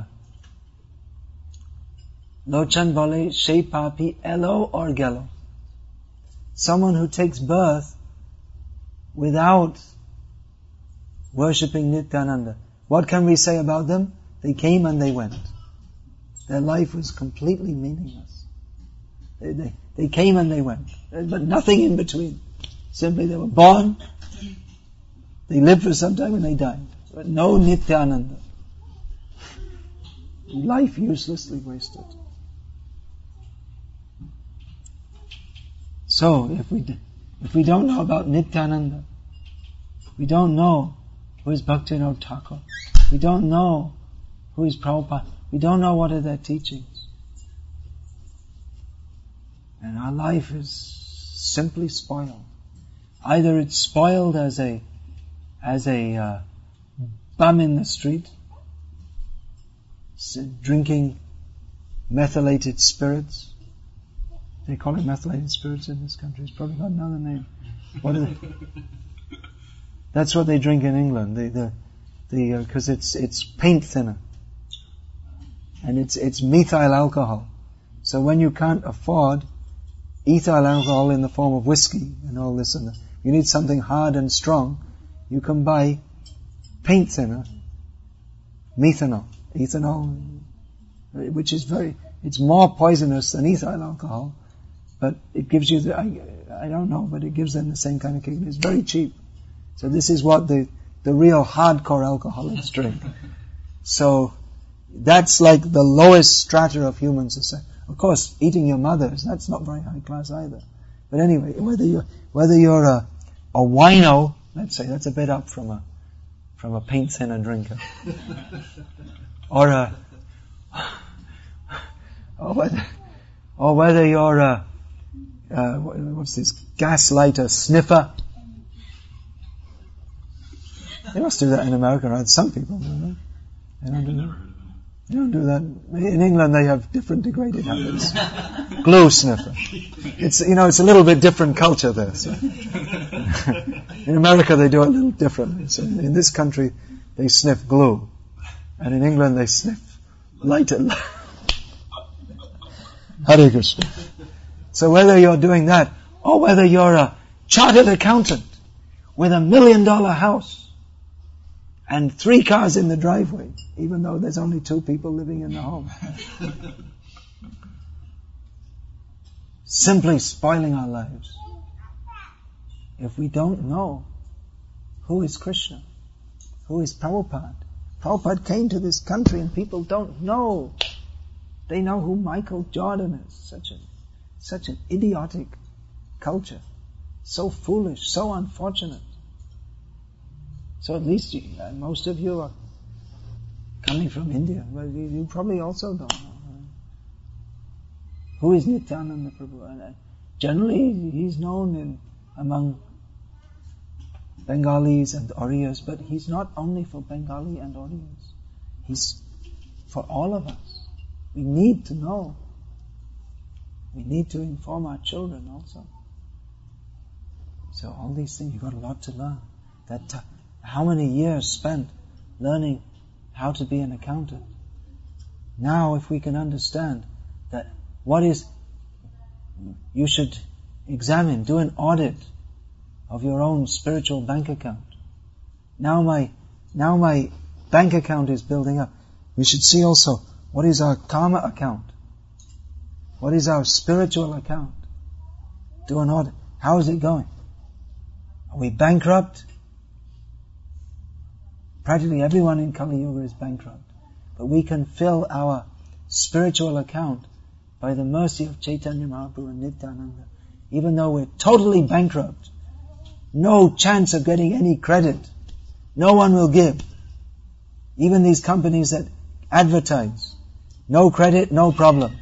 Lochan Bole Shei Papi Elo or Gelo. Someone who takes birth without worshipping Nityananda. What can we say about them? They came and they went. Their life was completely meaningless. They, they, they came and they went. But nothing in between. Simply they were born, they lived for some time and they died. But no Nityananda. Life uselessly wasted. So, if we if we don't know about Nityananda, we don't know who is Bhaktivinoda Thakur, we don't know who is Prabhupada, we don't know what are their teachings, and our life is simply spoiled. Either it's spoiled as a as a uh, bum in the street, drinking methylated spirits. They call it methylated spirits in this country. It's probably got another name. What are they? That's what they drink in England. They, the the because uh, it's it's paint thinner, and it's it's methyl alcohol. So when you can't afford ethyl alcohol in the form of whiskey and all this, and the, you need something hard and strong, you can buy paint thinner, methanol, ethanol, which is very, it's more poisonous than ethyl alcohol, but it gives you the, I, I don't know, but it gives them the same kind of kick. It's very cheap. So this is what the, the real hardcore alcoholics drink. So that's like the lowest strata of human society. Of course, eating your mothers, that's not very high class either. But anyway, whether you're, whether you're a, a wino, let's say, that's a bit up from a, from a paint thinner drinker. Or a, or whether, or whether you're a, uh, what's this, gaslighter, sniffer. They must do that in America, right? Some people do that. They don't do that. They don't do that. In England they have different degraded habits. Glue sniffer. It's, you know, it's a little bit different culture there. So. In America they do it a little differently. So in this country they sniff glue. And in England they sniff lighter. Hare Krishna. So whether you're doing that, or whether you're a chartered accountant with a million dollar house, and three cars in the driveway, even though there's only two people living in the home. Simply spoiling our lives. If we don't know who is Krishna, who is Prabhupada. Prabhupada came to this country and people don't know. They know who Michael Jordan is. Such a, such an idiotic culture. So foolish, so unfortunate. So at least you, uh, most of you are coming from India. Well, you, you probably also don't know. Right? Who is Nityananda Prabhu? And, uh, generally, he's known in among Bengalis and Oriyas, but he's not only for Bengali and Oriyas. He's for all of us. We need to know. We need to inform our children also. So all these things, you've got a lot to learn. That t- How many years spent learning how to be an accountant? Now if we can understand that what is, you should examine, do an audit of your own spiritual bank account. Now my, now my bank account is building up. We should see also, what is our karma account? What is our spiritual account? Do an audit. How is it going? Are we bankrupt? Practically everyone in Kali Yuga is bankrupt. But we can fill our spiritual account by the mercy of Chaitanya Mahaprabhu and Nityananda. Even though we're totally bankrupt, no chance of getting any credit. No one will give. Even these companies that advertise. No credit, no problem.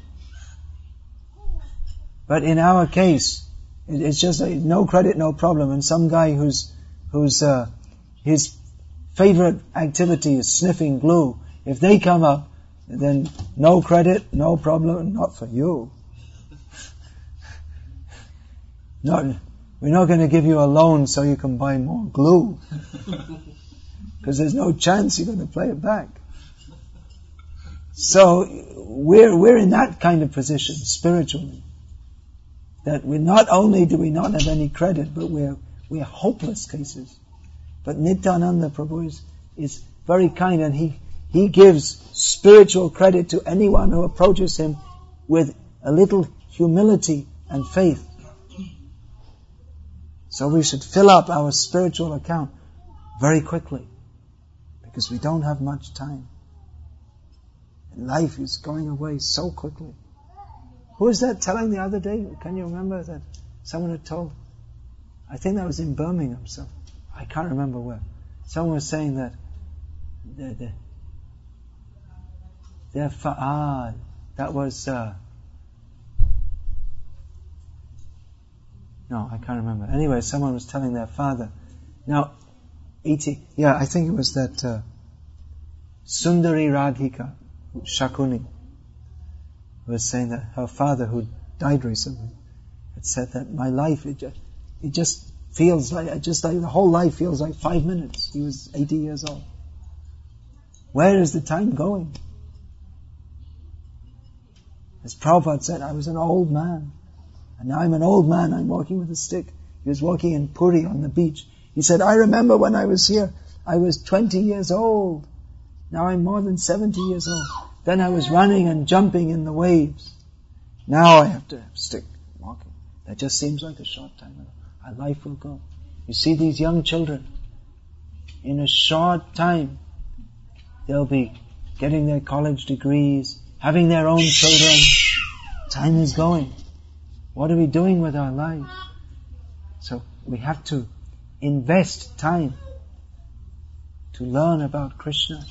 But in our case, it's just a no credit, no problem. And some guy who's, who's, uh, his favorite activity is sniffing glue. If they come up, then no credit, no problem, not for you. Not, we're not going to give you a loan so you can buy more glue. Because there's no chance you're going to pay it back. So we're, we're in that kind of position spiritually. That we not only do we not have any credit, but we're, we're hopeless cases. But Nityananda Prabhu is, is very kind, and he, he gives spiritual credit to anyone who approaches him with a little humility and faith. So we should fill up our spiritual account very quickly, because we don't have much time. And life is going away so quickly. Who was that telling the other day? Can you remember that someone had told, I think that was in Birmingham, so I can't remember where. Someone was saying that the, the, their fa- ah, that was uh, no, I can't remember. Anyway, someone was telling their father. Now, eighty, yeah, I think it was that uh, Sundari Radhika Shakuni was saying that her father, who died recently, had said that my life, it just, it just feels like, just like the whole life feels like five minutes. He was eighty years old. Where is the time going? As Prabhupada said, I was an old man. And now I'm an old man, I'm walking with a stick. He was walking in Puri on the beach. He said, I remember when I was here, I was twenty years old. Now I'm more than seventy years old. Then I was running and jumping in the waves. Now I have to stick walking. That just seems like a short time. Our life will go. You see these young children, in a short time, they'll be getting their college degrees, having their own children. Time is going. What are we doing with our lives? So we have to invest time to learn about Krishna.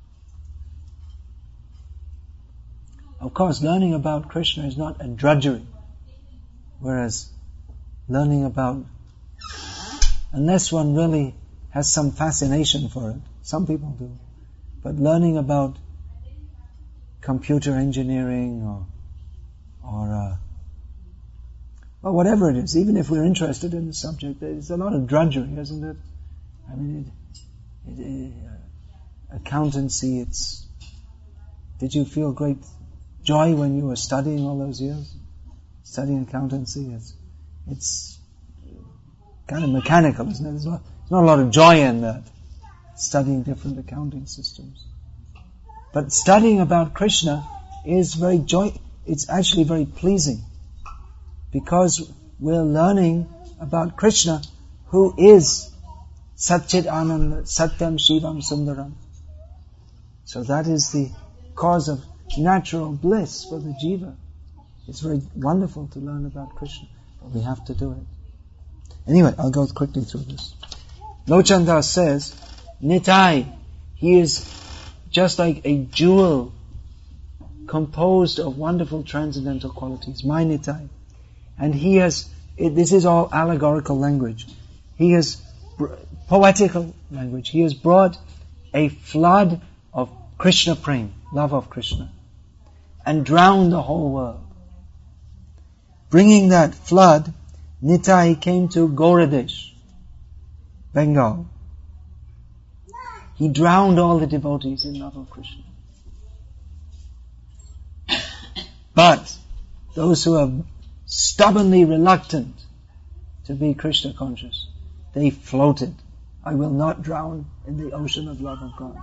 Of course, learning about Krishna is not a drudgery. Whereas learning about, unless one really has some fascination for it, some people do, but learning about computer engineering or, or uh, well, whatever it is, even if we're interested in the subject, there's a lot of drudgery, isn't it? I mean, it, it, it, uh, accountancy, it's, did you feel great joy when you were studying all those years? Studying accountancy, it's, it's kind of mechanical, isn't it? There's not, there's not a lot of joy in that, studying different accounting systems. But studying about Krishna is very joy, it's actually very pleasing, because we're learning about Krishna, who is Satchit Ananda, Satyam Shivam Sundaram. So that is the cause of natural bliss for the jiva. It's very wonderful to learn about Krishna, but we have to do it. Anyway, I'll go quickly through this. Lochan Das says, Nitai, he is just like a jewel composed of wonderful transcendental qualities, my Nitai. And he has, it, this is all allegorical language. He has, br- poetical language. He has brought a flood of Krishna prem, love of Krishna, and drowned the whole world. Bringing that flood, Nitai came to Gauradesh, Bengal. He drowned all the devotees in love of Krishna. But those who are stubbornly reluctant to be Krishna conscious, they floated. I will not drown in the ocean of love of God.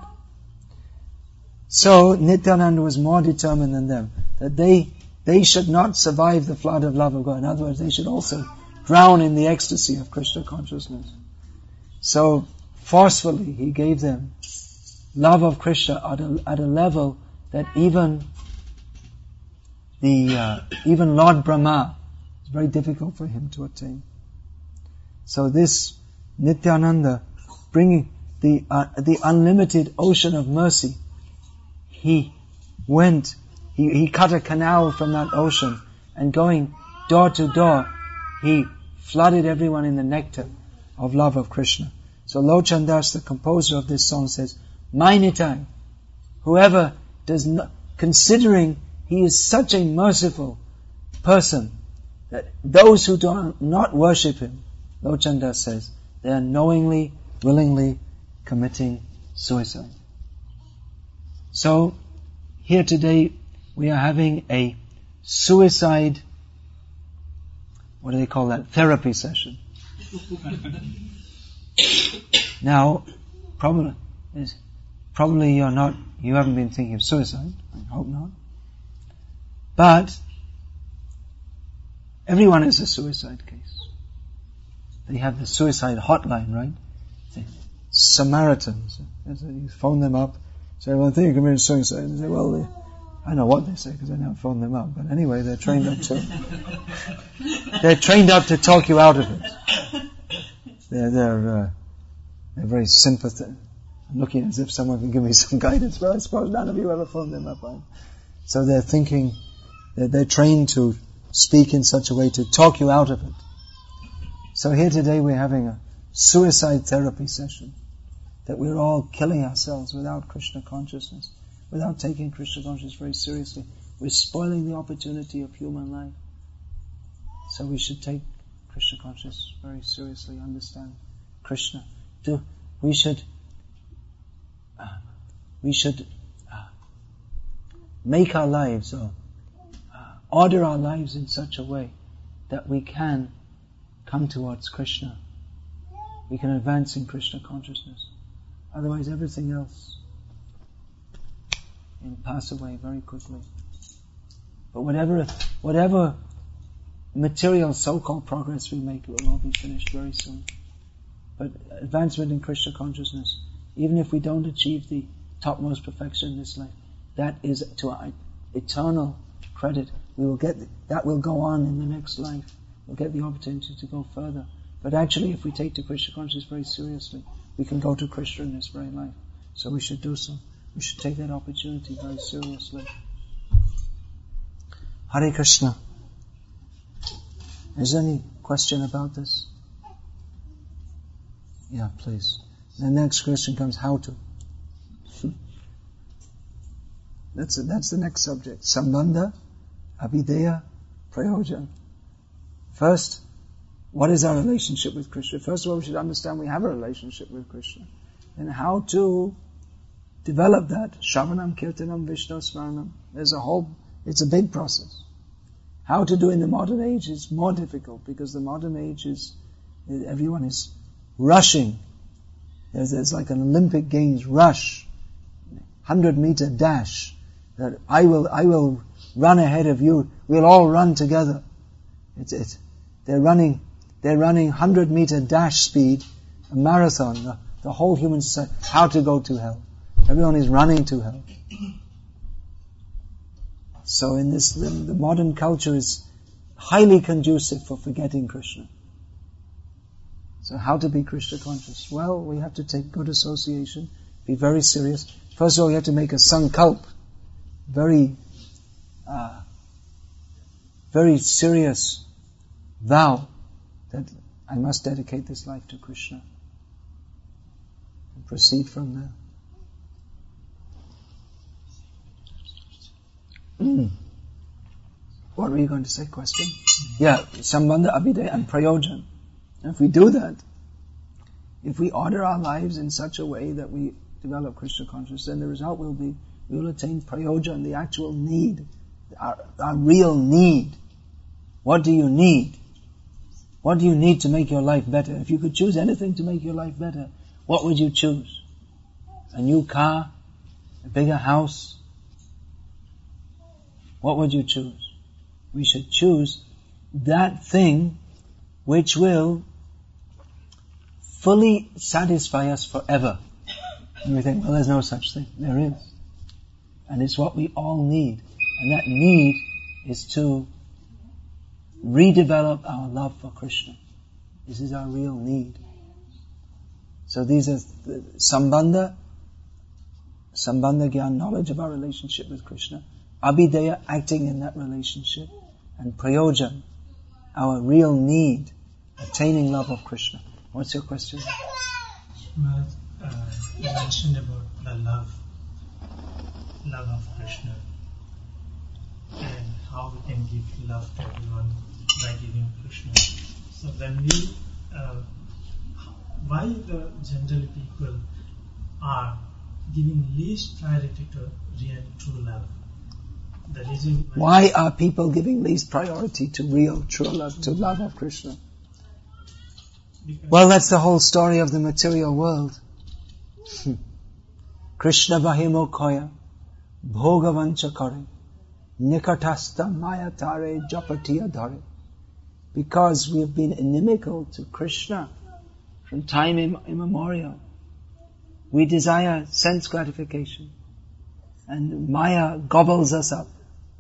So Nityananda was more determined than them, that they they should not survive the flood of love of God. In other words, they should also drown in the ecstasy of Krishna consciousness. So forcefully he gave them love of Krishna at a, at a level that even the uh, even Lord Brahma, it's very difficult for him to attain. So this Nityananda, bringing the uh, the unlimited ocean of mercy, he went, he, he cut a canal from that ocean, and going door to door, he flooded everyone in the nectar of love of Krishna. So Lochan Das, the composer of this song, says, my Nitai, whoever does not, considering he is such a merciful person, that those who do not worship him, Lochan Das says, they are knowingly, willingly committing suicide. So, here today, we are having a suicide, what do they call that? Therapy session. Now, probably, probably you're not, you haven't been thinking of suicide. I hope not. But, everyone is a suicide case. They have the suicide hotline, right? The Samaritans. You phone them up, say, well, I think you committed suicide. And they say, well, I know what they say because I never phone them up. But anyway, they're trained up to they're trained up to talk you out of it. They're they're uh, they're very sympathetic. I'm looking as if someone can give me some guidance, but I suppose none of you ever phoned them up. Right? So they're thinking that they're trained to speak in such a way to talk you out of it. So here today we're having a suicide therapy session, that we're all killing ourselves without Krishna consciousness, without taking Krishna consciousness very seriously. We're spoiling the opportunity of human life. So we should take Krishna consciousness very seriously, understand Krishna. Do, we should uh, we should uh, make our lives, or uh, order our lives in such a way that we can come towards Krishna. We can advance in Krishna consciousness. Otherwise everything else will pass away very quickly. But whatever whatever material so-called progress we make, will all be finished very soon. But advancement in Krishna consciousness, even if we don't achieve the topmost perfection in this life, that is to our eternal credit. We will get that will go on in the next life. We'll get the opportunity to go further. But actually, if we take to Krishna consciousness very seriously, we can go to Krishna in this very life. So we should do so. We should take that opportunity very seriously. Hare Krishna. Is there any question about this? Yeah, please. The next question comes, how to. That's a, that's the next subject. Sambandha, Abhideya, Prayojan. First, what is our relationship with Krishna? First of all, we should understand we have a relationship with Krishna. And how to develop that. Shravanam, Kirtanam, Vishnu Smaranam. There's a whole, it's a big process. How to do in the modern age is more difficult, because the modern age is, everyone is rushing. There's, there's like an Olympic Games rush, hundred meter dash, that I will, I will run ahead of you. We'll all run together. It's, it's, they're running, they're running hundred meter dash speed, a marathon, the, the whole human society, how to go to hell. Everyone is running to hell. So in this, the, the modern culture is highly conducive for forgetting Krishna. So how to be Krishna conscious? Well, we have to take good association, be very serious. First of all, you have to make a sankalp, very, uh, very serious vow that I must dedicate this life to Krishna. And proceed from there. Mm. What were you going to say? Question? Yeah, Sambandha, Abhideya and Prayojan. And if we do that, if we order our lives in such a way that we develop Krishna consciousness, then the result will be, we will attain Prayojan, the actual need, our, our real need. What do you need? What do you need to make your life better? If you could choose anything to make your life better, what would you choose? A new car? A bigger house? What would you choose? We should choose that thing which will fully satisfy us forever. And we think, well, there's no such thing. There is. And it's what we all need. And that need is to redevelop our love for Krishna. This is our real need. So these are the Sambandha, Sambandha Gyan, knowledge of our relationship with Krishna. Abhideya, acting in that relationship. And Prayojan, our real need, attaining love of Krishna. What's your question? Well, uh, you mentioned about the love, love of Krishna, and how we can give love to everyone by giving Krishna. So when we, uh, why the general people are giving least priority to real true love? The reason why, why are people giving least priority to real true love, to love of Krishna? Well, that's the whole story of the material world. Krishna Bahimokoya, Bhogavancha Kare, Nikatasta Mayatare Japatiya Dhare. Because we have been inimical to Krishna from time immemorial. We desire sense gratification. And Maya gobbles us up.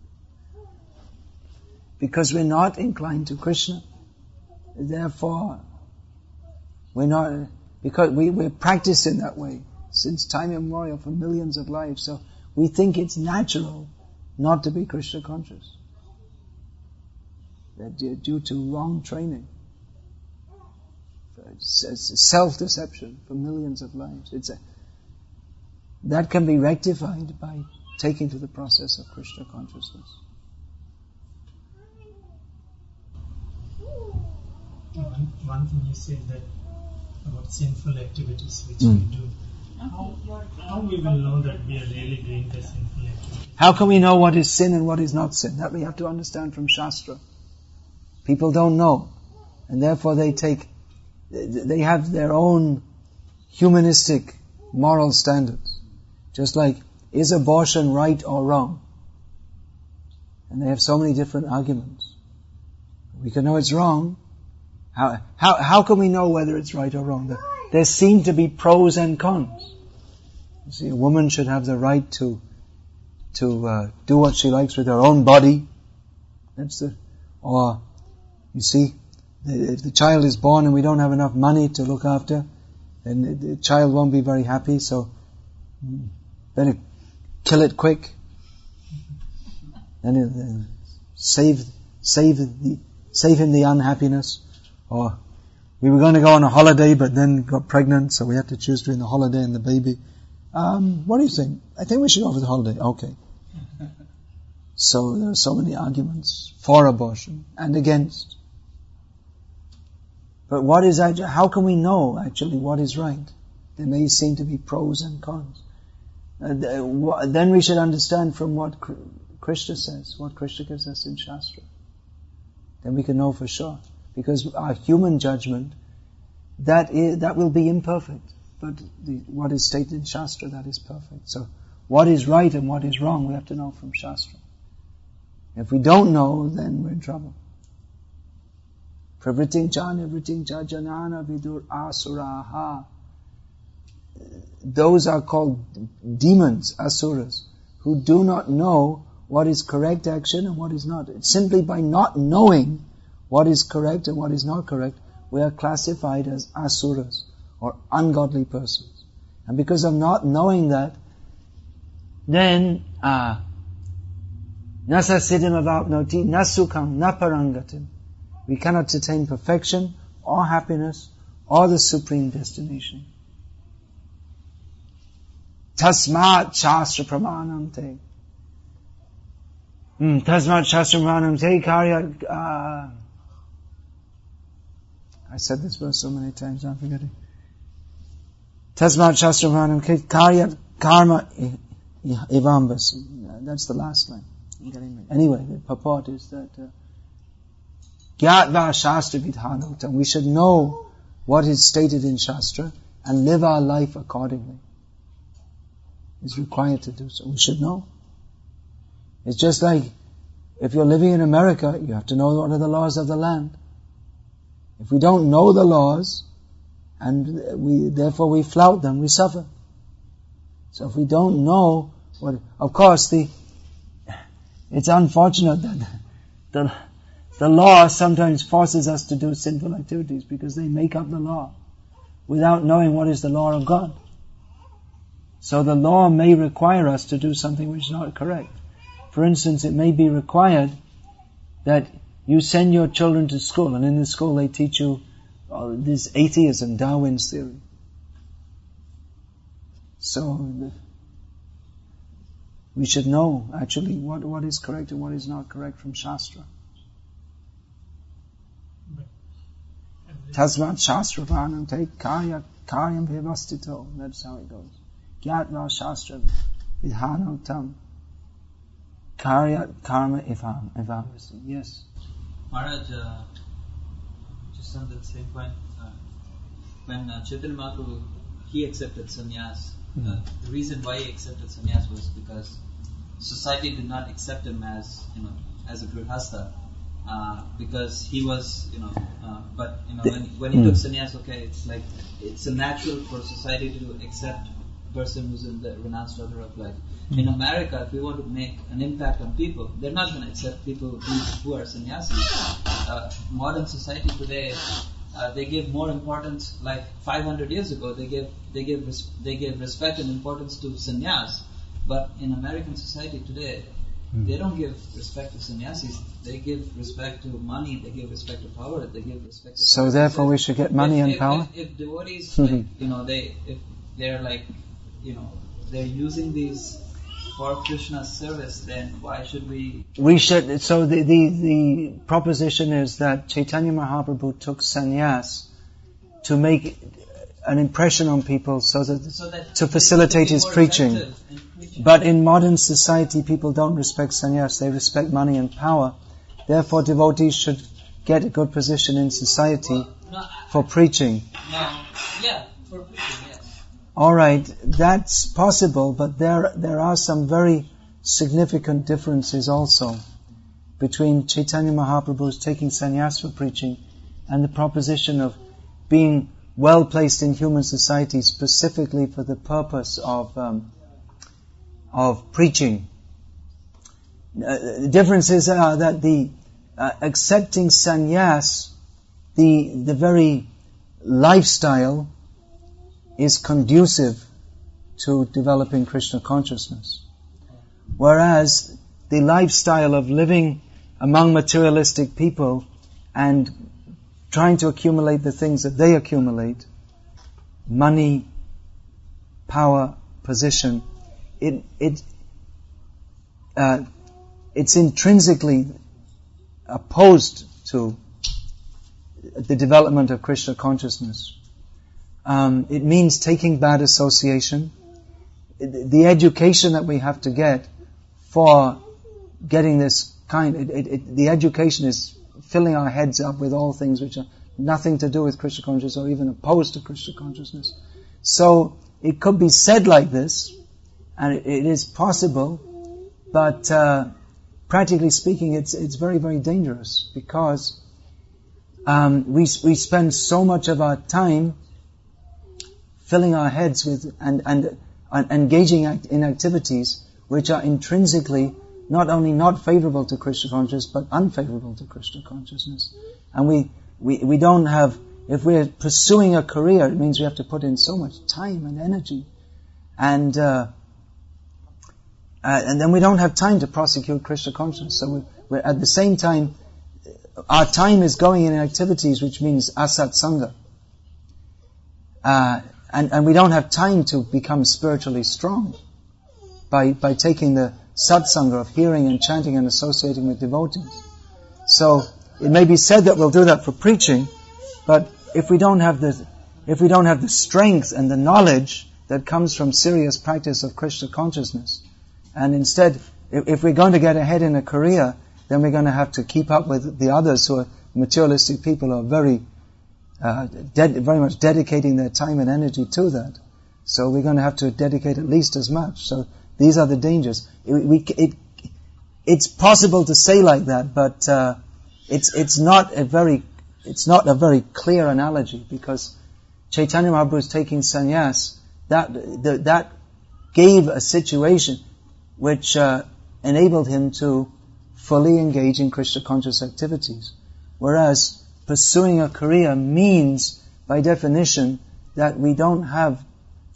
Because we're not inclined to Krishna. Therefore, we're not, because we, we're practiced in that way since time immemorial for millions of lives. So we think it's natural not to be Krishna conscious. That due, due to wrong training. Self-deception for millions of lives. It's a, that can be rectified by taking to the process of Krishna consciousness. One, one thing you said that about sinful activities which Mm. we do. How, how we will know that we are really doing the sinful activity? How can we know what is sin and what is not sin? That we have to understand from Shastra. People don't know. And therefore they take, they have their own humanistic moral standards. Just like, is abortion right or wrong? And they have so many different arguments. We can know it's wrong. How, how, how can we know whether it's right or wrong? There, there seem to be pros and cons. You see, a woman should have the right to, to uh, do what she likes with her own body. That's the, or, you see, if the child is born and we don't have enough money to look after, then the child won't be very happy, so better kill it quick. Then uh, save, save the, save him the unhappiness. Or, we were going to go on a holiday but then got pregnant, so we had to choose between the holiday and the baby. Um, what do you think? I think we should go for the holiday. Okay. So there are so many arguments for abortion and against. But what is actually, how can we know actually what is right? There may seem to be pros and cons. Uh, then we should understand from what Krishna says, what Krishna gives us in Shastra. Then we can know for sure. Because our human judgment, that is, that will be imperfect. But the, what is stated in Shastra, that is perfect. So, what is right and what is wrong, we have to know from Shastra. If we don't know, then we're in trouble. Pravriting jana, vriting jajanana vidur asuraha. Those are called demons, asuras, who do not know what is correct action and what is not. It's simply by not knowing what is correct and what is not correct, we are classified as asuras, or ungodly persons. And because of not knowing that, then, ah, nasa siddhim avapnoti, nasukam, naparangatim. We cannot attain perfection, or happiness, or the supreme destination. Tasmat shastra pramanam te. Hmm, tasmat shastra pramanam te karya, ah, I said this verse so many times, I'm forgetting. Tasmat shastra pranam karya karma ivambasi. That's the last line. I'm getting it. Anyway, the purport is that gyatva shastra vidhanotam. We should know what is stated in Shastra and live our life accordingly. It's required to do so. We should know. It's just like if you're living in America, you have to know what are the laws of the land. If we don't know the laws, and we therefore we flout them, we suffer. So if we don't know what, of course, the it's unfortunate that the the law sometimes forces us to do sinful activities because they make up the law without knowing what is the law of God. So the law may require us to do something which is not correct. For instance, it may be required that you send your children to school, and in the school they teach you uh, this atheism, Darwin's theory. So we should know actually what, what is correct and what is not correct from Shastra. Tasmat Shastra Varnam Te Karya Karyam Vyavastito. That's how it goes. Gyatva Shastra Vidhanam Tam Karya Karma Ivam Ivamasi. Yes. Maharaj, uh, just on that same point, uh, when uh, Chaitanya Mahaprabhu, he accepted sannyas, mm. uh, the reason why he accepted sannyas was because society did not accept him as, you know, as a grihastha, uh, because he was, you know, uh, but, you know, when, when he mm. took sannyas, okay, it's like, it's a natural for society to accept person who's in the renounced order of life. Mm-hmm. In America, if we want to make an impact on people, they're not going to accept people who, who are sannyasis. Uh, modern society today, uh, they give more importance. Like five hundred years ago, they give they give res- they gave respect and importance to sannyas. But in American society today, mm-hmm. they don't give respect to sannyasis. They give respect to money. They give respect to power. They give respect to. So therefore, we should get money if, and if, power. If, if devotees, like, you know, they if they're like, you know, they're using these for Krishna's service, then why should we? We should. So the the, the proposition is that Chaitanya Mahaprabhu took sannyas to make an impression on people, so that, so that to facilitate his preaching. preaching. But in modern society, people don't respect sannyas; they respect money and power. Therefore, devotees should get a good position in society well, no, for preaching. No, yeah, for preaching, yes. All right, that's possible, but there there are some very significant differences also between Chaitanya Mahaprabhu's taking sannyas for preaching and the proposition of being well placed in human society specifically for the purpose of um, of preaching. Uh, the differences are that the uh, accepting sannyas, the the very lifestyle is conducive to developing Krishna consciousness. Whereas the lifestyle of living among materialistic people and trying to accumulate the things that they accumulate, money, power, position, it it uh, it's intrinsically opposed to the development of Krishna consciousness. Um, it means taking bad association. The education that we have to get for getting this kind, it, it, it, the education is filling our heads up with all things which are nothing to do with Krishna consciousness or even opposed to Krishna consciousness. So it could be said like this, and it, it is possible, but uh, practically speaking, it's it's very very dangerous because um, we we spend so much of our time filling our heads with and and, and engaging act, in activities which are intrinsically not only not favorable to Krishna consciousness, but unfavorable to Krishna consciousness. And we, we, we don't have, if we're pursuing a career, it means we have to put in so much time and energy. And, uh, uh, and then we don't have time to prosecute Krishna consciousness. So we, we're at the same time, our time is going in activities which means asat sangha. Uh, and, and we don't have time to become spiritually strong by, by taking the satsanga of hearing and chanting and associating with devotees. So it may be said that we'll do that for preaching, but if we don't have the if we don't have the strength and the knowledge that comes from serious practice of Krishna consciousness, and instead, if, if we're going to get ahead in a career, then we're going to have to keep up with the others who are materialistic people who are very uh, de- very much dedicating their time and energy to that. So we're going to have to dedicate at least as much. So these are the dangers. It, we, it, it's possible to say like that, but uh, it's it's not a very it's not a very clear analogy because Chaitanya Mahaprabhu is taking sannyas. That the, that gave a situation which uh, enabled him to fully engage in Krishna conscious activities, whereas pursuing a career means, by definition, that we don't have.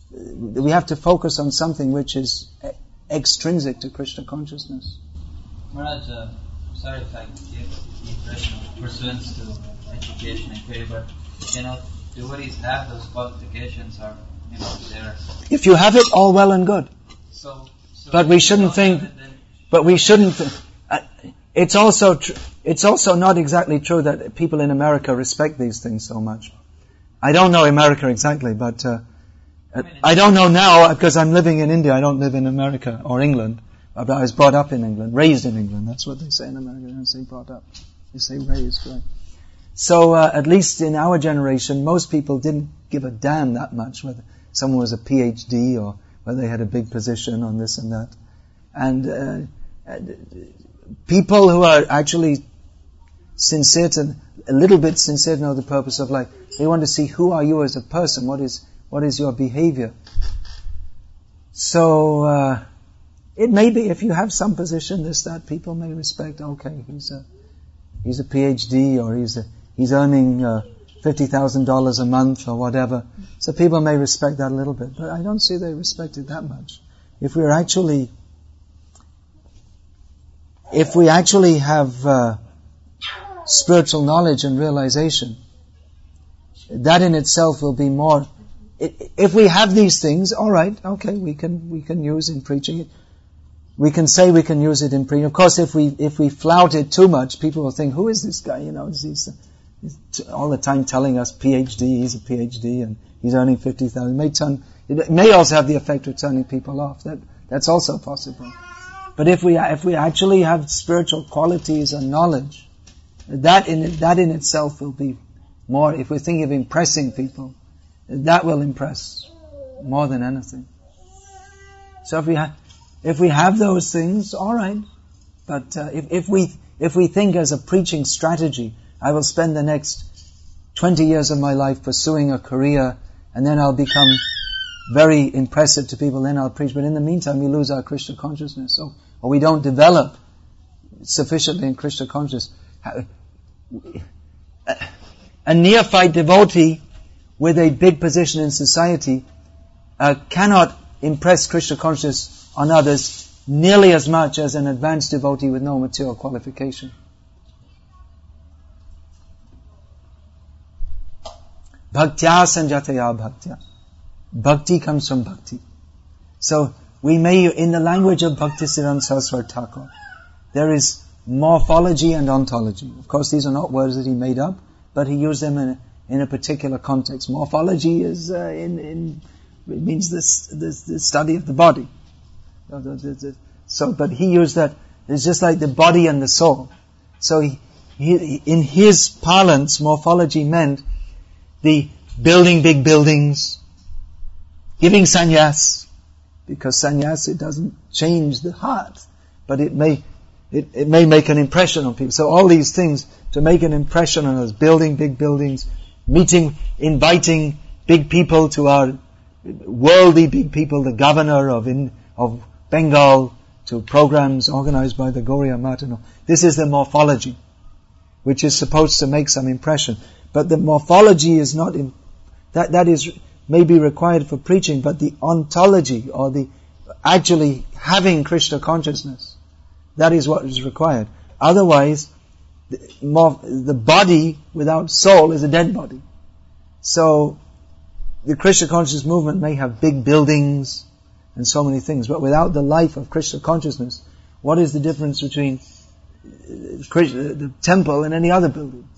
We have to focus on something which is extrinsic to Krishna consciousness. Maharaj, uh, sorry if I give the impression of pursuance to education and career, but you know, devotees have those qualifications, or you know, they're. If you have it, all well and good. So, so but we shouldn't think. It, but we shouldn't. Th- uh, it's also tr- it's also not exactly true that people in America respect these things so much. I don't know America exactly, but. Uh, I don't know now because I'm living in India. I don't live in America or England. But I was brought up in England, raised in England. That's what they say in America. They don't say brought up. They say raised, right? So uh, at least in our generation, most people didn't give a damn that much whether someone was a P H D or whether they had a big position on this and that. And uh, people who are actually sincere to, a little bit sincere to know the purpose of life, they want to see who are you as a person, what is What is your behavior? So, uh, it may be, if you have some position, this, that, people may respect, okay, he's a, he's a PhD, or he's a, he's earning, uh, fifty thousand dollars a month, or whatever. So people may respect that a little bit, but I don't see they respect it that much. If we're actually, if we actually have, uh, spiritual knowledge and realization, that in itself will be more. If we have these things, all right, okay, we can we can use in preaching it. We can say we can use it in preaching. Of course, if we if we flout it too much, people will think, "Who is this guy?" You know, he's, he's all the time telling us PhD. He's a PhD and he's earning fifty thousand. It may turn. It may also have the effect of turning people off. That that's also possible. But if we if we actually have spiritual qualities and knowledge, that in that in itself will be more. If we're thinking of impressing people, that will impress more than anything. So if we have, if we have those things, all right. But uh, if, if we if we think as a preaching strategy, I will spend the next twenty years of my life pursuing a career, and then I'll become very impressive to people. Then I'll preach. But in the meantime, we lose our Krishna consciousness, or, or we don't develop sufficiently in Krishna consciousness. A neophyte devotee with a big position in society uh, cannot impress Krishna consciousness on others nearly as much as an advanced devotee with no material qualification. Bhaktya sanjataya bhaktya. Bhakti comes from bhakti. So we may, in the language of Bhaktisiddhanta Saraswati Thakur, there is morphology and ontology. Of course, these are not words that he made up, but he used them in a, in a particular context. Morphology is uh, in, in it means this, this the study of the body. So, but he used that. It's just like the body and the soul. So, he, he, in his parlance, morphology meant the building big buildings, giving sannyas, because sannyas, it doesn't change the heart, but it may It, it may make an impression on people. So all these things to make an impression on us, building big buildings, meeting, inviting big people to our worldly big people, the governor of in, of Bengal, to programs organized by the Gauriya Mata. This is the morphology, which is supposed to make some impression. But the morphology is not, in, that, that is, may be required for preaching, but the ontology, or the actually having Krishna consciousness, that is what is required. Otherwise, the, more, the body without soul is a dead body. So, the Krishna consciousness movement may have big buildings and so many things, but without the life of Krishna consciousness, what is the difference between Krishna, the temple and any other building?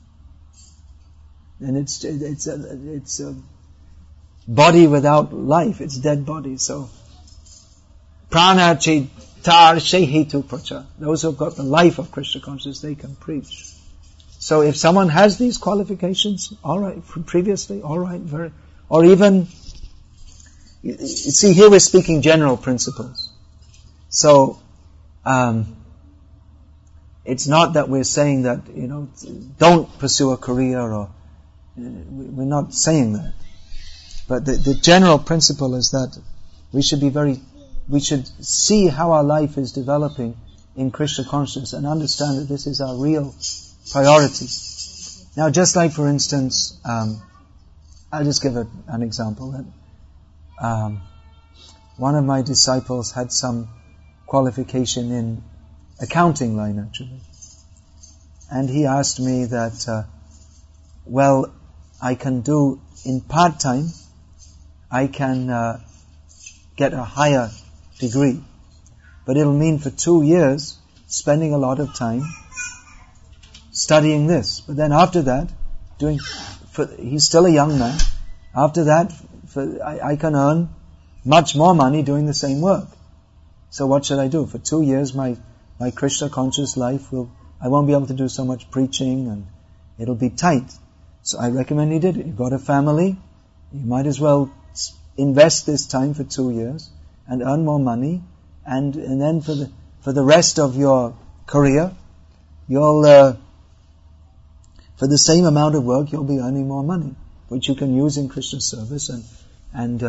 And it's it's a, it's a body without life. It's dead body. So, prana che tar shehetu pracha. Those who have got the life of Krishna consciousness, they can preach. So if someone has these qualifications, all right, from previously, all right, very, or even, you see, here we're speaking general principles. So, um, it's not that we're saying that, you know, don't pursue a career, or we're not saying that. But the, the general principle is that we should be very, we should see how our life is developing in Krishna consciousness and understand that this is our real priority. Now, just like, for instance, um, I'll just give a, an example. That um, one of my disciples had some qualification in accounting line, actually, and he asked me that, uh, well, I can do in part time, I can uh, get a higher degree, but it'll mean for two years spending a lot of time studying this. But then after that, doing, for, he's still a young man. After that, for, I, I can earn much more money doing the same work. So what should I do? For two years, my my Krishna conscious life will, I won't be able to do so much preaching, and it'll be tight. So I recommend he did it. You've got a family, you might as well invest this time for two years and earn more money, and and then for the for the rest of your career, you'll uh, for the same amount of work, you'll be earning more money, which you can use in Krishna service and and uh,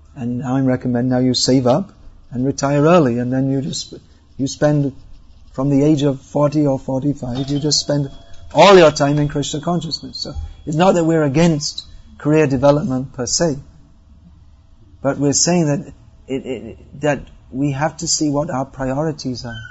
And now I recommend now you save up and retire early, and then you just, you spend, from the age of forty or forty-five, you just spend all your time in Krishna consciousness. So it's not that we're against career development per se, but we're saying that it, it, that we have to see what our priorities are.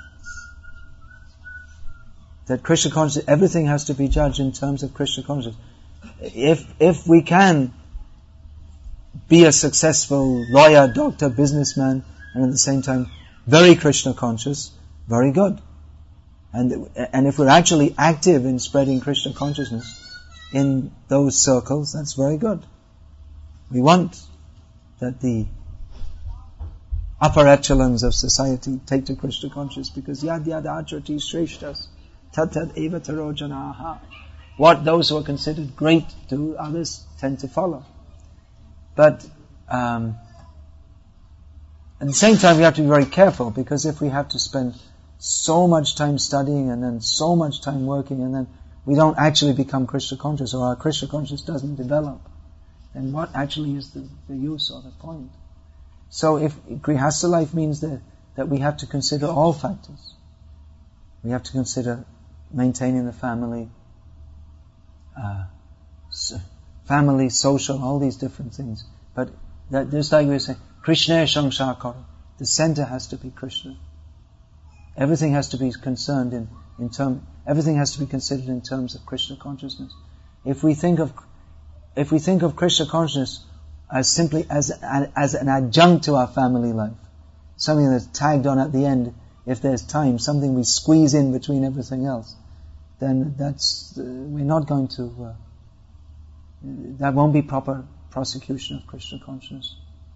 That Krishna consciousness, everything has to be judged in terms of Krishna consciousness. If if we can be a successful lawyer, doctor, businessman, and at the same time very Krishna conscious, very good. And and if we're actually active in spreading Krishna consciousness in those circles, that's very good. We want that the upper echelons of society take to Krishna consciousness, because yad yad acharati shreshtas tat tat eva taro janaha. What those who are considered great do, others tend to follow. But um, at the same time, we have to be very careful, because if we have to spend so much time studying and then so much time working, and then we don't actually become Krishna conscious, or our Krishna consciousness doesn't develop, then what actually is the, the use or the point? So if Grihastha life means that, that we have to consider all factors. We have to consider maintaining the family, uh, family, social, all these different things. But that, just like we were saying, Krishna Shanshakara, the center has to be Krishna. Everything has to be concerned in, in term, everything has to be considered in terms of Krishna consciousness. If we think of, if we think of Krishna consciousness as simply as an, as an adjunct to our family life, something that's tagged on at the end, if there's time, something we squeeze in between everything else, then that's, uh, we're not going to, uh, that won't be proper prosecution of Krishna consciousness.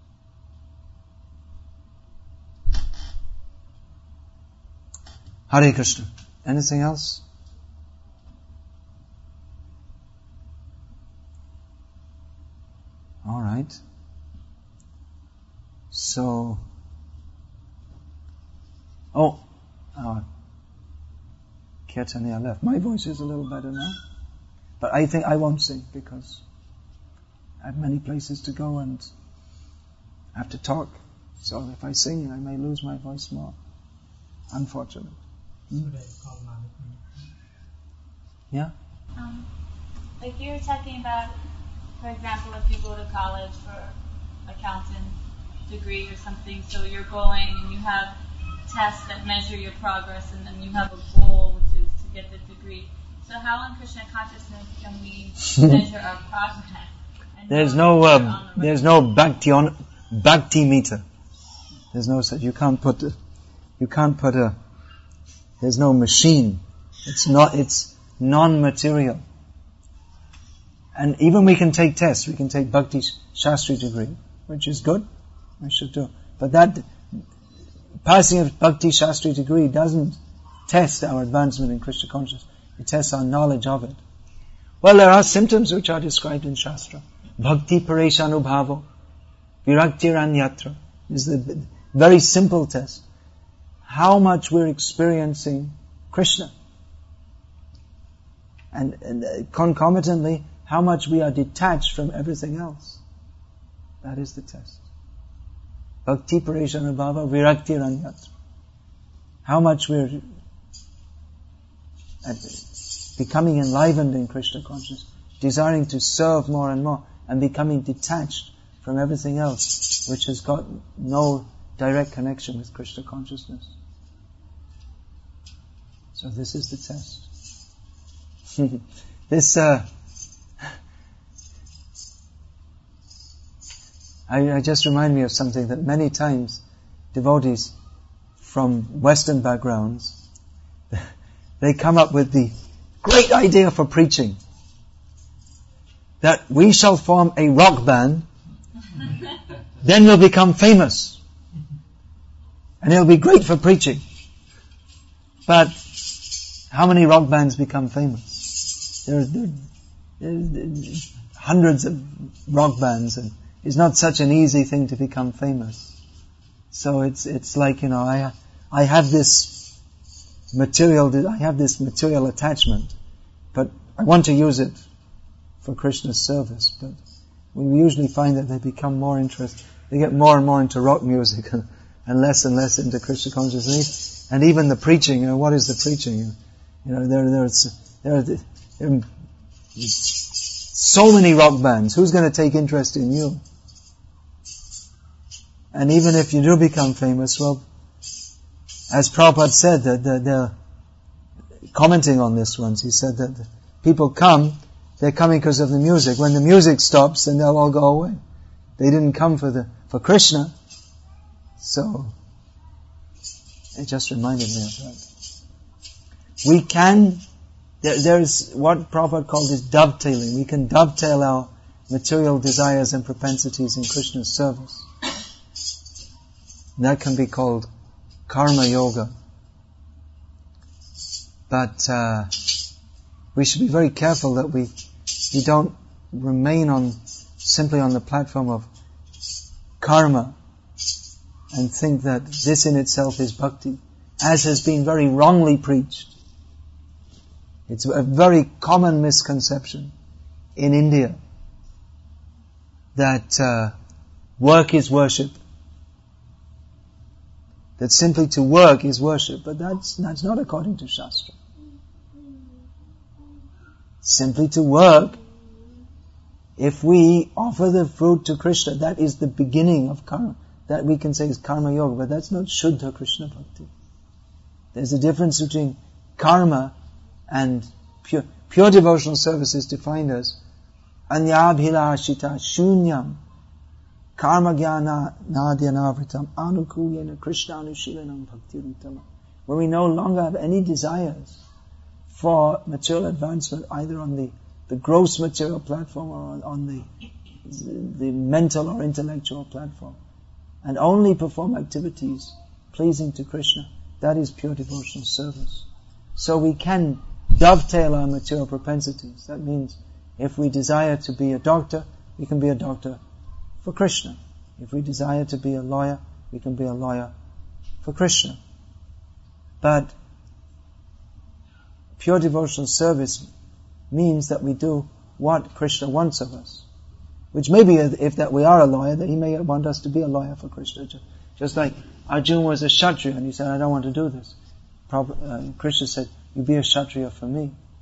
Hare Krishna. Anything else? All right. So, oh, uh, Kirtaniya left. My voice is a little better now, but I think I won't sing because I have many places to go and I have to talk. So if I sing, I may lose my voice more. Unfortunate. Hmm? Yeah? Um, like you were talking about, for example, if you go to college for accountant degree or something, so you're going and you have tests that measure your progress, and then you have a goal, which is to get the degree. So how in Krishna consciousness can we measure our progress? There's no uh, the there's no bhakti on bhakti meter. There's no such. You can't put a, you can't put a. There's no machine. It's not. It's non-material. And even we can take tests. We can take Bhakti Shastri degree, which is good. We should do. But that passing of Bhakti Shastri degree doesn't test our advancement in Krishna consciousness. It tests our knowledge of it. Well, there are symptoms which are described in Shastra. Bhakti Pareshanubhavo, Viraktiranyatra is the very simple test. How much we're experiencing Krishna. And, and uh, concomitantly, how much we are detached from everything else. That is the test. Bhakti Pareshanubhava, Viraktiranyatra. How much we're uh, becoming enlivened in Krishna consciousness, desiring to serve more and more, and becoming detached from everything else, which has got no direct connection with Krishna consciousness. So this is the test. this, uh, I, I just remind me of something that many times devotees from Western backgrounds, they come up with the great idea for preaching. That we shall form a rock band, then we'll become famous. And it'll be great for preaching. But how many rock bands become famous? There are, there, there are hundreds of rock bands, and it's not such an easy thing to become famous. So it's it's like, you know, I I have this material, I have this material attachment, but I want to use it for Krishna's service. But we usually find that they become more interested, they get more and more into rock music and less and less into Krishna consciousness. And even the preaching, you know, what is the preaching? You know, there, there's, there, there, there are so many rock bands. Who's going to take interest in you? And even if you do become famous, well, as Prabhupada said, that they're, they're commenting on this once, he said that people come, they're coming because of the music. When the music stops, then they'll all go away. They didn't come for the for Krishna. So, it just reminded me of that. We can, there, there's what Prabhupada called is dovetailing. We can dovetail our material desires and propensities in Krishna's service. And that can be called karma yoga. But uh, we should be very careful that we we don't remain on simply on the platform of karma and think that this in itself is bhakti, as has been very wrongly preached. It's a very common misconception in India that uh, work is worship. That simply to work is worship, but that's that's not according to Shastra. Simply to work, if we offer the fruit to Krishna, that is the beginning of karma. That we can say is karma yoga, but that's not Shuddha Krishna Bhakti. There's a difference between karma and pure, pure devotional service is defined as anyabhilashita shunyam karma jnana nadyanavritam anukulyena krishna anushilanam bhakti rutama. Where we no longer have any desires for material advancement, either on the, the gross material platform or on, on the, the mental or intellectual platform, and only perform activities pleasing to Krishna. That is pure devotional service. So we can dovetail our material propensities. That means if we desire to be a doctor, we can be a doctor for Krishna. If we desire to be a lawyer, we can be a lawyer for Krishna. But pure devotional service means that we do what Krishna wants of us. Which may be, if that we are a lawyer, that he may want us to be a lawyer for Krishna. Just like Arjuna was a Kshatriya and he said, I don't want to do this. Prabhupada, uh, Krishna said, you be a Kshatriya for me.